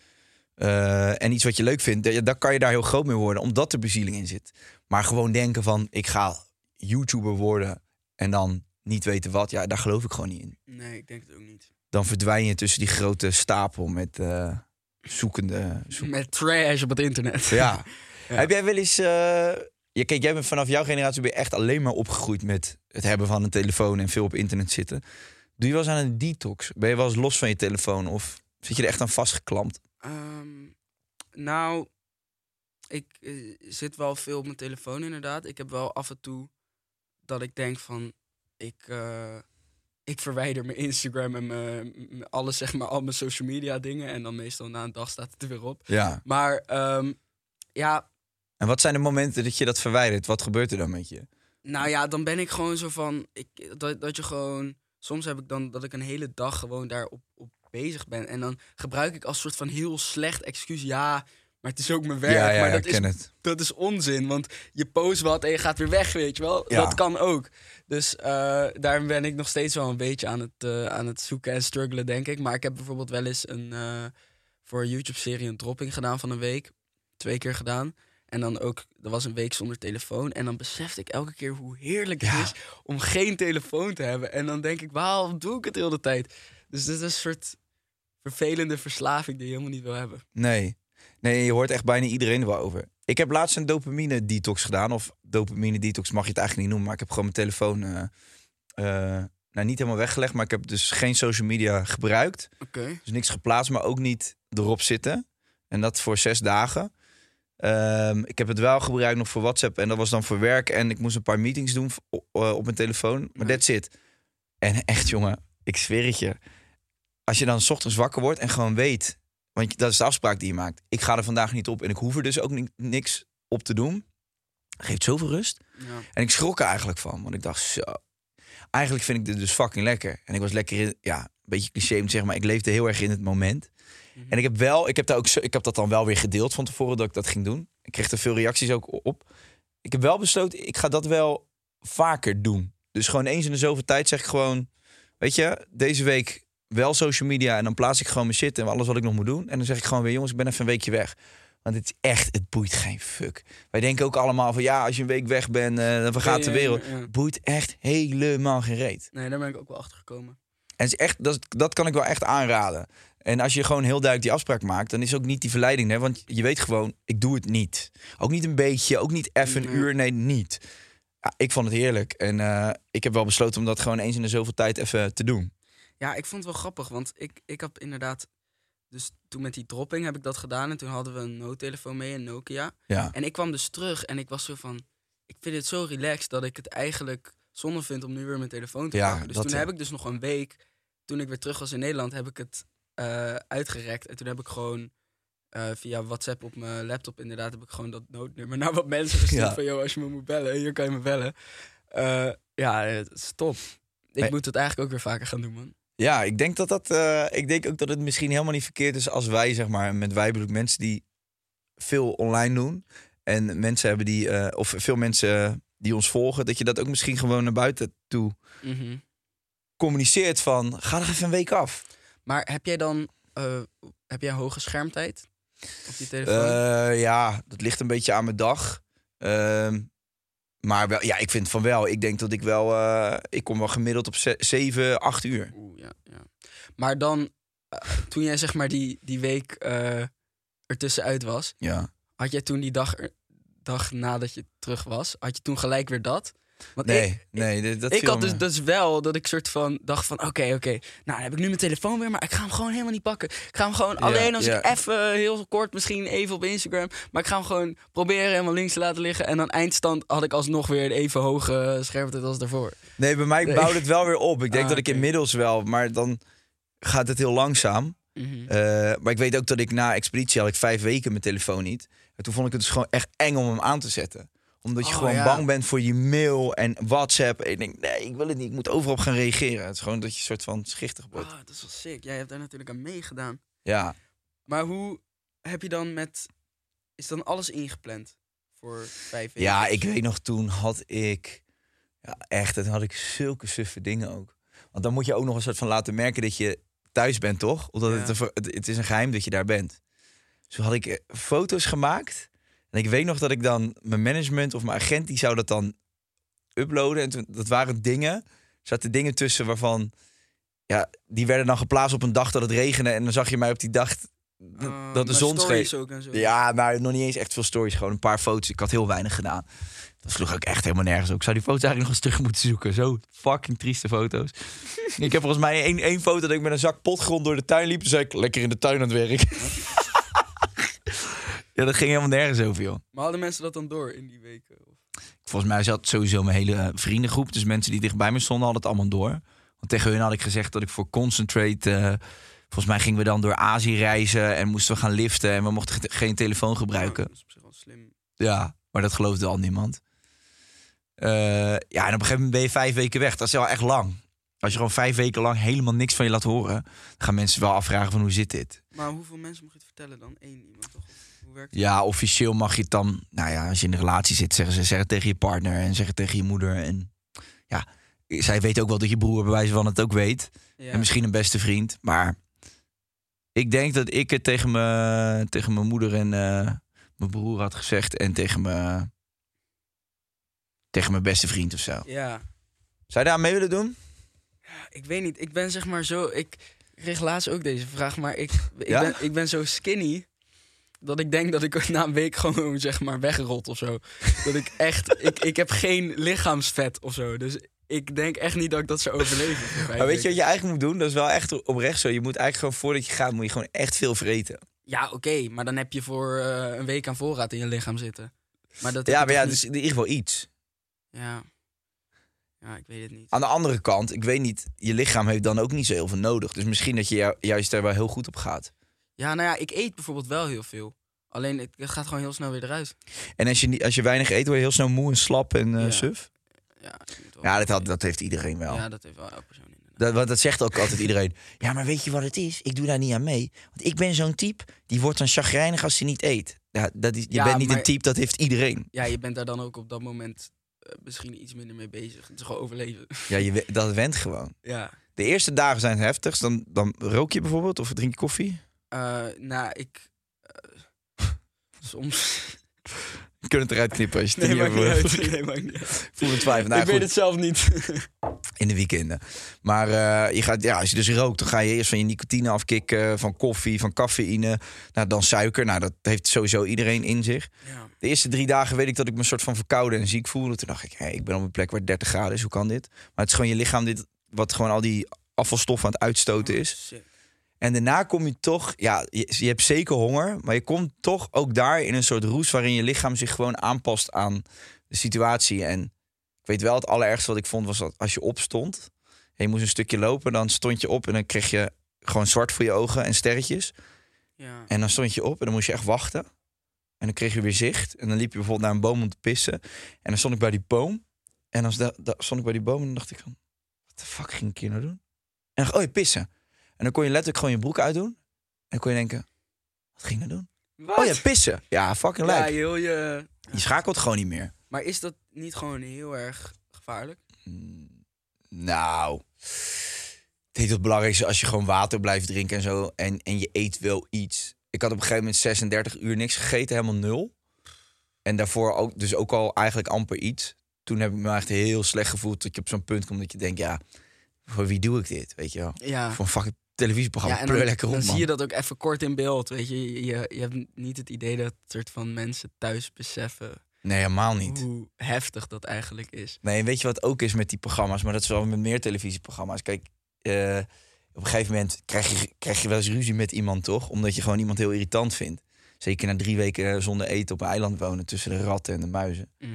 Uh, en iets wat je leuk vindt, dan kan je daar heel groot mee worden, omdat er bezieling in zit. Maar gewoon denken van, ik ga YouTuber worden en dan niet weten wat, ja, daar geloof ik gewoon niet in. Nee, ik denk het ook niet. Dan verdwijn je tussen die grote stapel met uh, zoekende... Zoek... Met trash op het internet. Ja. Ja. Heb jij wel eens... Uh, ja, kijk, jij bent vanaf jouw generatie ben je echt alleen maar opgegroeid met het hebben van een telefoon en veel op internet zitten. Doe je wel eens aan een detox? Ben je wel eens los van je telefoon of zit je er echt aan vastgeklampt? Um, nou, ik uh, zit wel veel op mijn telefoon inderdaad. Ik heb wel af en toe dat ik denk van, ik, uh, ik verwijder mijn Instagram en mijn, mijn alles, zeg maar, al mijn social media dingen. En dan meestal na een dag staat het er weer op. Ja. Maar um, ja... En wat zijn de momenten dat je dat verwijdert? Wat gebeurt er dan met je? Nou ja, dan ben ik gewoon zo van, ik, dat, dat je gewoon... Soms heb ik dan dat ik een hele dag gewoon daarop op bezig ben. En dan gebruik ik als soort van heel slecht excuus. Ja, maar het is ook mijn werk. Ja, ja, maar ja, dat, ik ken is, het. dat is onzin. Want je post wat en je gaat weer weg, weet je wel. Ja. Dat kan ook. Dus uh, daar ben ik nog steeds wel een beetje aan het, uh, aan het zoeken en struggelen, denk ik. Maar ik heb bijvoorbeeld wel eens een, uh, voor een YouTube-serie een dropping gedaan van een week. Twee keer gedaan. En dan ook, er was een week zonder telefoon. En dan besefte ik elke keer hoe heerlijk het Ja. is om geen telefoon te hebben. En dan denk ik, waarom doe ik het heel de tijd? Dus dit is een soort vervelende verslaving die je helemaal niet wil hebben. Nee. Nee, je hoort echt bijna iedereen er wel over. Ik heb laatst een dopamine detox gedaan. Of dopamine detox mag je het eigenlijk niet noemen. Maar ik heb gewoon mijn telefoon uh, uh, nou, niet helemaal weggelegd. Maar ik heb dus geen social media gebruikt. Oké. Okay. Dus niks geplaatst, maar ook niet erop zitten. En dat voor zes dagen. Um, ik heb het wel gebruikt nog voor WhatsApp. En dat was dan voor werk. En ik moest een paar meetings doen op, uh, op mijn telefoon. Maar that's it. En echt, jongen, ik zweer het je. Als je dan 's ochtends wakker wordt en gewoon weet... Want dat is de afspraak die je maakt. Ik ga er vandaag niet op en ik hoef er dus ook ni- niks op te doen. Geeft zoveel rust. Ja. En ik schrok er eigenlijk van. Want ik dacht, zo... Eigenlijk vind ik dit dus fucking lekker. En ik was lekker in... Ja, een beetje cliché om te zeggen, maar ik leefde heel erg in het moment. Mm-hmm. En ik heb wel... Ik heb, daar ook zo, ik heb dat dan wel weer gedeeld van tevoren dat ik dat ging doen. Ik kreeg er veel reacties ook op. Ik heb wel besloten, ik ga dat wel vaker doen. Dus gewoon eens in de zoveel tijd zeg ik gewoon... Weet je, deze week... wel social media en dan plaats ik gewoon mijn shit en alles wat ik nog moet doen. En dan zeg ik gewoon weer, jongens, ik ben even een weekje weg. Want het is echt, het boeit geen fuck. Wij denken ook allemaal van, ja, als je een week weg bent, uh, dan vergaat de wereld. Ja, ja, ja. Boeit echt helemaal geen reet. Nee, daar ben ik ook wel achter gekomen. En het is echt, dat, dat kan ik wel echt aanraden. En als je gewoon heel duidelijk die afspraak maakt, dan is ook niet die verleiding, hè? Want je weet gewoon, ik doe het niet. Ook niet een beetje, ook niet even een nee. uur, nee, niet. Ja, ik vond het heerlijk. En uh, ik heb wel besloten om dat gewoon eens in de zoveel tijd even te doen. Ja, ik vond het wel grappig, want ik, ik heb inderdaad... Dus toen met die dropping heb ik dat gedaan. En toen hadden we een noodtelefoon mee, een Nokia. Ja. En ik kwam dus terug en ik was zo van... Ik vind het zo relaxed dat ik het eigenlijk zonde vind om nu weer mijn telefoon te Ja, pakken. Dus dat, toen ja. heb ik dus nog een week... Toen ik weer terug was in Nederland, heb ik het uh, uitgerekt. En toen heb ik gewoon uh, via WhatsApp op mijn laptop inderdaad... heb ik gewoon dat noodnummer naar wat mensen gestuurd. Ja. Van, joh, als je me moet bellen, hier kan je me bellen. Uh, ja, het is top. Ik Nee. moet het eigenlijk ook weer vaker gaan doen, man. Ja, ik denk dat dat. Uh, ik denk ook dat het misschien helemaal niet verkeerd is als wij, zeg maar, met wij bedoel ik mensen die veel online doen. En mensen hebben die, uh, of veel mensen die ons volgen, dat je dat ook misschien gewoon naar buiten toe Mm-hmm. communiceert van, ga er even een week af. Maar heb jij dan, uh, heb jij hoge schermtijd op die telefoon? Uh, ja, dat ligt een beetje aan mijn dag. Uh, maar wel, ja, ik vind van wel. Ik denk dat ik wel, uh, ik kom wel gemiddeld op ze- zeven, acht uur. Oeh, ja, ja. Maar dan, uh, toen jij zeg maar die, die week uh, ertussenuit was, Ja. had jij toen die dag, er, dag nadat je terug was, had je toen gelijk weer dat? Want Nee, ik, nee, dat, dat ik viel had dus, me- dus wel dat ik soort van dacht van, oké, okay, oké, okay, nou dan heb ik nu mijn telefoon weer, maar ik ga hem gewoon helemaal niet pakken. Ik ga hem gewoon, Ja, alleen als ja. ik even heel kort misschien even op Instagram, maar ik ga hem gewoon proberen helemaal links te laten liggen. En dan eindstand had ik alsnog weer een even hoge schermtijd als daarvoor. Nee, bij mij Nee. bouwt het wel weer op. Ik denk Ah, dat ik oké. inmiddels wel, maar dan gaat het heel langzaam. Mm-hmm. Uh, maar ik weet ook dat ik na Expeditie had ik vijf weken mijn telefoon niet. En toen vond ik het dus gewoon echt eng om hem aan te zetten. Omdat je Oh, gewoon ja. bang bent voor je mail en WhatsApp. En ik denk, nee, ik wil het niet. Ik moet overal op gaan reageren. Het is gewoon dat je een soort van schichtig wordt. Ah, dat is wel sick. Jij hebt daar natuurlijk aan meegedaan. Ja. Maar hoe heb je dan met... Is dan alles ingepland voor vijf weken? Ja, ik weet nog, toen had ik... Ja, echt, toen had ik zulke suffe dingen ook. Want dan moet je ook nog een soort van laten merken dat je thuis bent, toch? Omdat Ja. het, een- het, het is een geheim dat je daar bent. Dus toen had ik eh, foto's gemaakt. En ik weet nog dat ik dan... Mijn management of mijn agent, die zou dat dan uploaden. En toen, dat waren dingen... Er zaten dingen tussen waarvan... Ja, die werden dan geplaatst op een dag dat het regende. En dan zag je mij op die dag... Uh, dat de maar zon stories scheen. ook en zo. Ja, maar nog niet eens echt veel stories. Gewoon een paar foto's. Ik had heel weinig gedaan. Dat sloeg ook echt helemaal nergens op. Ik zou die foto's eigenlijk nog eens terug moeten zoeken. Zo fucking trieste foto's. Ik heb volgens mij één, één foto dat ik met een zak potgrond door de tuin liep. Toen zei ik, lekker in de tuin aan het werk. Ja, dat ging helemaal nergens over, joh. Maar hadden mensen dat dan door in die weken? Of? Volgens mij zat sowieso mijn hele eh, vriendengroep. Dus mensen die dichtbij me stonden, hadden het allemaal door. Want tegen hun had ik gezegd dat ik voor Concentrate... Uh, volgens mij gingen we dan door Azië reizen en moesten we gaan liften. En we mochten ge- geen telefoon gebruiken. Ja, dat is op zich wel slim. Ja, maar dat geloofde al niemand. Uh, ja, en op een gegeven moment ben je vijf weken weg. Dat is wel echt lang. Als je gewoon vijf weken lang helemaal niks van je laat horen... dan gaan mensen wel afvragen van hoe zit dit? Maar hoeveel mensen mag je het vertellen dan? Eén iemand toch? Of hoe werkt het? Ja, officieel mag je het dan... Nou ja, als je in een relatie zit, zeggen ze zeggen tegen je partner... en zeggen tegen je moeder. En ja, zij weet ook wel dat je broer bij wijze van het ook weet. Ja. En misschien een beste vriend. Maar ik denk dat ik het tegen mijn tegen mijn moeder en uh, mijn broer had gezegd... en tegen mijn... tegen mijn beste vriend of zo. Ja. Zou je daar aan mee willen doen? Ik weet niet. Ik ben zeg maar zo... Ik kreeg laatst ook deze vraag, maar ik, ik, Ja? ben, ik ben zo skinny... dat ik denk dat ik na een week gewoon zeg maar wegrot of zo. Dat ik echt... ik, ik heb geen lichaamsvet of zo. Dus ik denk echt niet dat ik dat zou overleven. Maar weet je wat je eigenlijk moet doen? Dat is wel echt oprecht zo. Je moet eigenlijk gewoon voordat je gaat, moet je gewoon echt veel vreten. Ja, oké. Okay, maar dan heb je voor uh, een week aan voorraad in je lichaam zitten. Maar dat Ja, heb maar je ja, toch het is niet- in ieder geval iets. Ja. Ja, ik weet het niet. Aan de andere kant, ik weet niet, je lichaam heeft dan ook niet zo heel veel nodig. Dus misschien dat je ju- juist daar wel heel goed op gaat. Ja, nou ja, ik eet bijvoorbeeld wel heel veel. Alleen het het gaat gewoon heel snel weer eruit. En als je, niet, als je weinig eet, word je heel snel moe en slap en uh, Ja. suf. Ja, ik moet wel- Ja, dat, had, dat heeft iedereen wel. Ja, dat heeft wel elke persoon inderdaad. Dat, want dat zegt ook altijd iedereen. Ja, maar weet je wat het is? Ik doe daar niet aan mee. Want ik ben zo'n type, die wordt dan chagrijnig als hij niet eet. Ja, dat is, je Ja, bent niet maar- een type, dat heeft iedereen. Ja, je bent daar dan ook op dat moment eh, misschien iets minder mee bezig. Het is gewoon overleven. Ja, je, we- dat went gewoon. Ja. De eerste dagen zijn het heftigst. Dan, dan rook je bijvoorbeeld of drink je koffie. Uh, nou, ik... eh, soms... Je kunt het eruit knippen als je het Nee, er maakt niet niet over uit. Nee, maakt niet uit. voel een twijfel. Nou, ik weet goed, het zelf niet. in de weekenden. Maar uh, je gaat, ja, als je dus rookt, dan ga je eerst van je nicotine afkicken, van koffie, van cafeïne. Nou, dan suiker. Nou, dat heeft sowieso iedereen in zich. Ja. De eerste drie dagen weet ik dat ik me soort van verkouden en ziek voelde. Toen dacht ik, hey, ik ben op een plek waar het dertig graden is. Hoe kan dit? Maar het is gewoon je lichaam dit, wat gewoon al die afvalstoffen aan het uitstoten is. Sick. En daarna kom je toch, ja, je, je hebt zeker honger, maar je komt toch ook daar in een soort roes waarin je lichaam zich gewoon aanpast aan de situatie. En ik weet wel, het allerergste wat ik vond was dat als je opstond en je moest een stukje lopen, dan stond je op en dan kreeg je gewoon zwart voor je ogen en sterretjes. Ja. En dan stond je op en dan moest je echt wachten. En dan kreeg je weer zicht. En dan liep je bijvoorbeeld naar een boom om te pissen. En dan stond ik bij die boom. En dan sta- da- stond ik bij die boom en dan dacht ik van, wat de fuck ging ik hier nou doen? En dan, oh, je pissen. En dan kon je letterlijk gewoon je broek uitdoen. En dan kon je denken, wat ging ik nou doen? Wat? Oh ja, pissen. Ja, fucking Ja, lijp. heel je... Je schakelt gewoon niet meer. Maar is dat niet gewoon heel erg gevaarlijk? Mm, Nou, ik denk dat het belangrijkste is als je gewoon water blijft drinken en zo. En, en je eet wel iets. Ik had op een gegeven moment zesendertig uur niks gegeten, helemaal nul. En daarvoor ook, dus ook al eigenlijk amper iets. Toen heb ik me echt heel slecht gevoeld dat je op zo'n punt komt dat je denkt, ja, voor wie doe ik dit? Weet je wel? Ja. Voor een fucking televisieprogramma. Ja, en Pleur dan, lekker dan rond, man. zie je dat ook even kort in beeld, weet je. Je, je. je hebt niet het idee dat soort van mensen thuis beseffen Nee, helemaal niet. hoe heftig dat eigenlijk is. Nee, en weet je wat ook is met die programma's? Maar dat is wel met meer televisieprogramma's. Kijk, eh, op een gegeven moment krijg je, krijg je wel eens ruzie met iemand, toch? Omdat je gewoon iemand heel irritant vindt. Zeker na drie weken zonder eten op een eiland wonen tussen de ratten en de muizen. Mhm.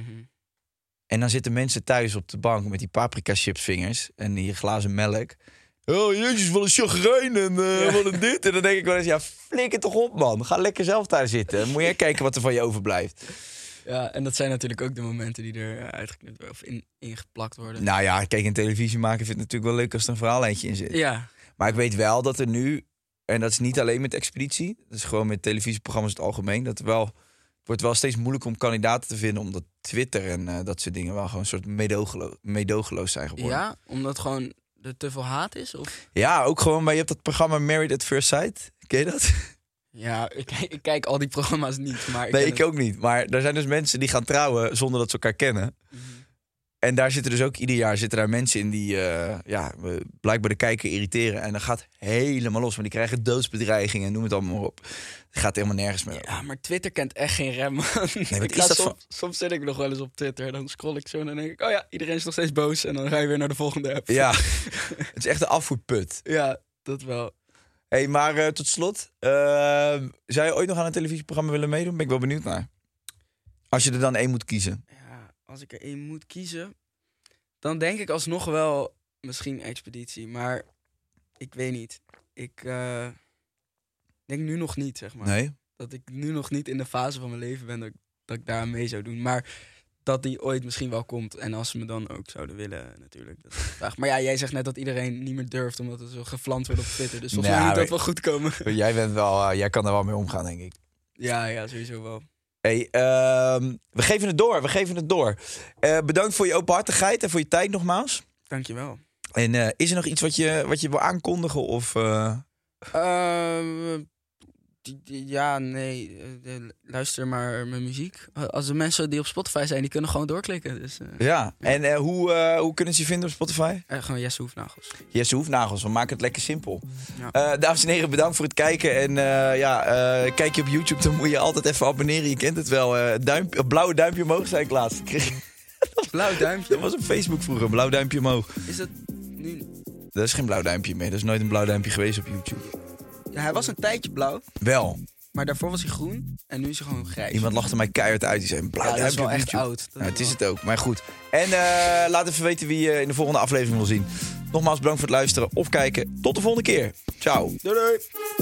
En dan zitten mensen thuis op de bank met die paprika chipsvingers en die glazen melk. Oh, jezus, wat een chagrijn en uh, Ja. wat een dit. En dan denk ik wel eens, ja, flikker toch op, man. Ga lekker zelf daar zitten. Dan moet je kijken wat er van je overblijft. Ja, en dat zijn natuurlijk ook de momenten die er uh, uitgeknipt worden of in, ingeplakt worden. Nou ja, kijk, een televisie maken vind ik natuurlijk wel leuk als er een verhaaleintje in zit. Ja, Maar ik weet wel dat er nu, en dat is niet alleen met Expeditie, dat is gewoon met televisieprogramma's in het algemeen, dat er wel, het wordt wel steeds moeilijker om kandidaten te vinden, omdat Twitter en uh, dat soort dingen wel gewoon een soort meedogelo- meedogenloos zijn geworden. ja, omdat gewoon er te veel haat is? Of? Ja, ook gewoon, maar je hebt dat programma Married at First Sight. Ken je dat? Ja, ik, ik kijk al die programma's niet, maar ik Nee, ken ik het. ook niet. Maar er zijn dus mensen die gaan trouwen zonder dat ze elkaar kennen. Mhm. En daar zitten dus ook ieder jaar zitten daar mensen in die uh, ja, uh, blijkbaar de kijker irriteren. En dat gaat helemaal los. Maar die krijgen doodsbedreigingen en noem het allemaal maar op. Het gaat helemaal nergens meer. Ja, maar Twitter kent echt geen rem, man. wat Ik is ga dat soms, voor- soms zit ik nog wel eens op Twitter. Dan scroll ik zo en dan denk ik, oh ja, iedereen is nog steeds boos. En dan ga je weer naar de volgende app. Ja, het is echt een afvoerput. Ja, dat wel. Hey, maar uh, tot slot. Uh, zou je ooit nog aan een televisieprogramma willen meedoen? Ben ik wel benieuwd naar. Als je er dan één moet kiezen. Ja, als ik er één moet kiezen, dan denk ik alsnog wel misschien Expeditie. Maar ik weet niet. Ik uh, denk nu nog niet, zeg maar. Nee? Dat ik nu nog niet in de fase van mijn leven ben dat ik, dat ik daar aan mee zou doen. Maar dat die ooit misschien wel komt. En als ze me dan ook zouden willen, natuurlijk. Dat is de vraag. Maar ja, jij zegt net dat iedereen niet meer durft, omdat het zo gevlamd wordt op Twitter. Dus volgens mij Nou, moet dat maar- wel goed komen. Jij, bent wel, uh, jij kan er wel mee omgaan, denk ik. Ja, ja, sowieso wel. Hey, ehm, we geven het door, we geven het door. Uh, bedankt voor je openhartigheid en voor je tijd nogmaals. Dankjewel. En uh, is er nog iets wat je, wat je wil aankondigen? Of, uh... Ehm, die- die- ja, nee. eh, eh, luister maar mijn muziek. Als er mensen die op Spotify zijn, die kunnen gewoon doorklikken. Dus eh, Ja, en uh, hoe, uh, hoe kunnen ze je vinden op Spotify? eh, gewoon Jesse Hoefnagels. Jesse Hoefnagels, we maken het lekker simpel. Ja. Uh, dames en heren, bedankt voor het kijken. En uh, ja, uh, kijk je op YouTube, dan moet je altijd even abonneren. Je kent het wel. Uh, duimpje, blauwe duimpje omhoog, zei ik laatst. Ik kreeg- Blauw duimpje. Dat was op Facebook vroeger, blauw duimpje omhoog. Is dat nu... Dat is geen blauw duimpje meer. Dat is nooit een blauw duimpje geweest op YouTube. Ja, hij was een tijdje blauw, Wel, maar daarvoor was hij groen. En nu is hij gewoon grijs. iemand lachte mij keihard uit. Die zei, een blauw Ja, dat is duimpje wel op echt YouTube. oud. Dat Ja, het is wel- het ook, maar goed. En uh, laat even weten wie je in de volgende aflevering wil zien. Nogmaals bedankt voor het luisteren of kijken. Tot de volgende keer. Ciao. Doei doei!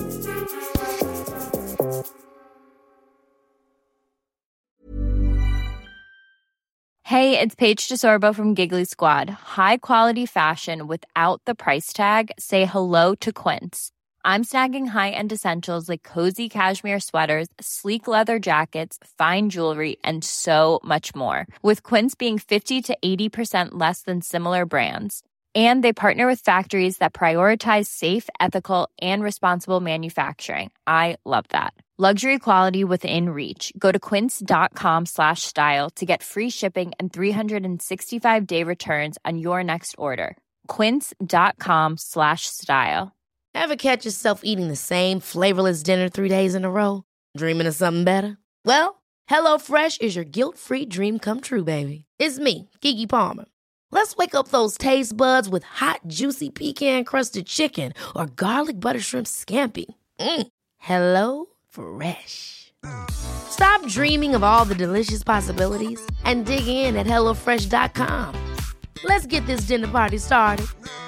Hey, it's Paige DeSorbo from Giggly Squad. High quality fashion without the price tag. Say hello to Quince. I'm snagging high-end essentials like cozy cashmere sweaters, sleek leather jackets, fine jewelry, and so much more. With Quince being fifty to eighty percent less than similar brands. And they partner with factories that prioritize safe, ethical, and responsible manufacturing. I love that. Luxury quality within reach. Go to quince.com slash style to get free shipping and three sixty-five day returns on your next order. Quince.com slash style. Ever catch yourself eating the same flavorless dinner three days in a row? Dreaming of something better? Well, HelloFresh is your guilt-free dream come true, baby. It's me, Keke Palmer. Let's wake up those taste buds with hot, juicy pecan-crusted chicken or garlic butter shrimp scampi. Mm. Hello Fresh. Stop dreaming of all the delicious possibilities and dig in at hello fresh dot com. Let's get this dinner party started.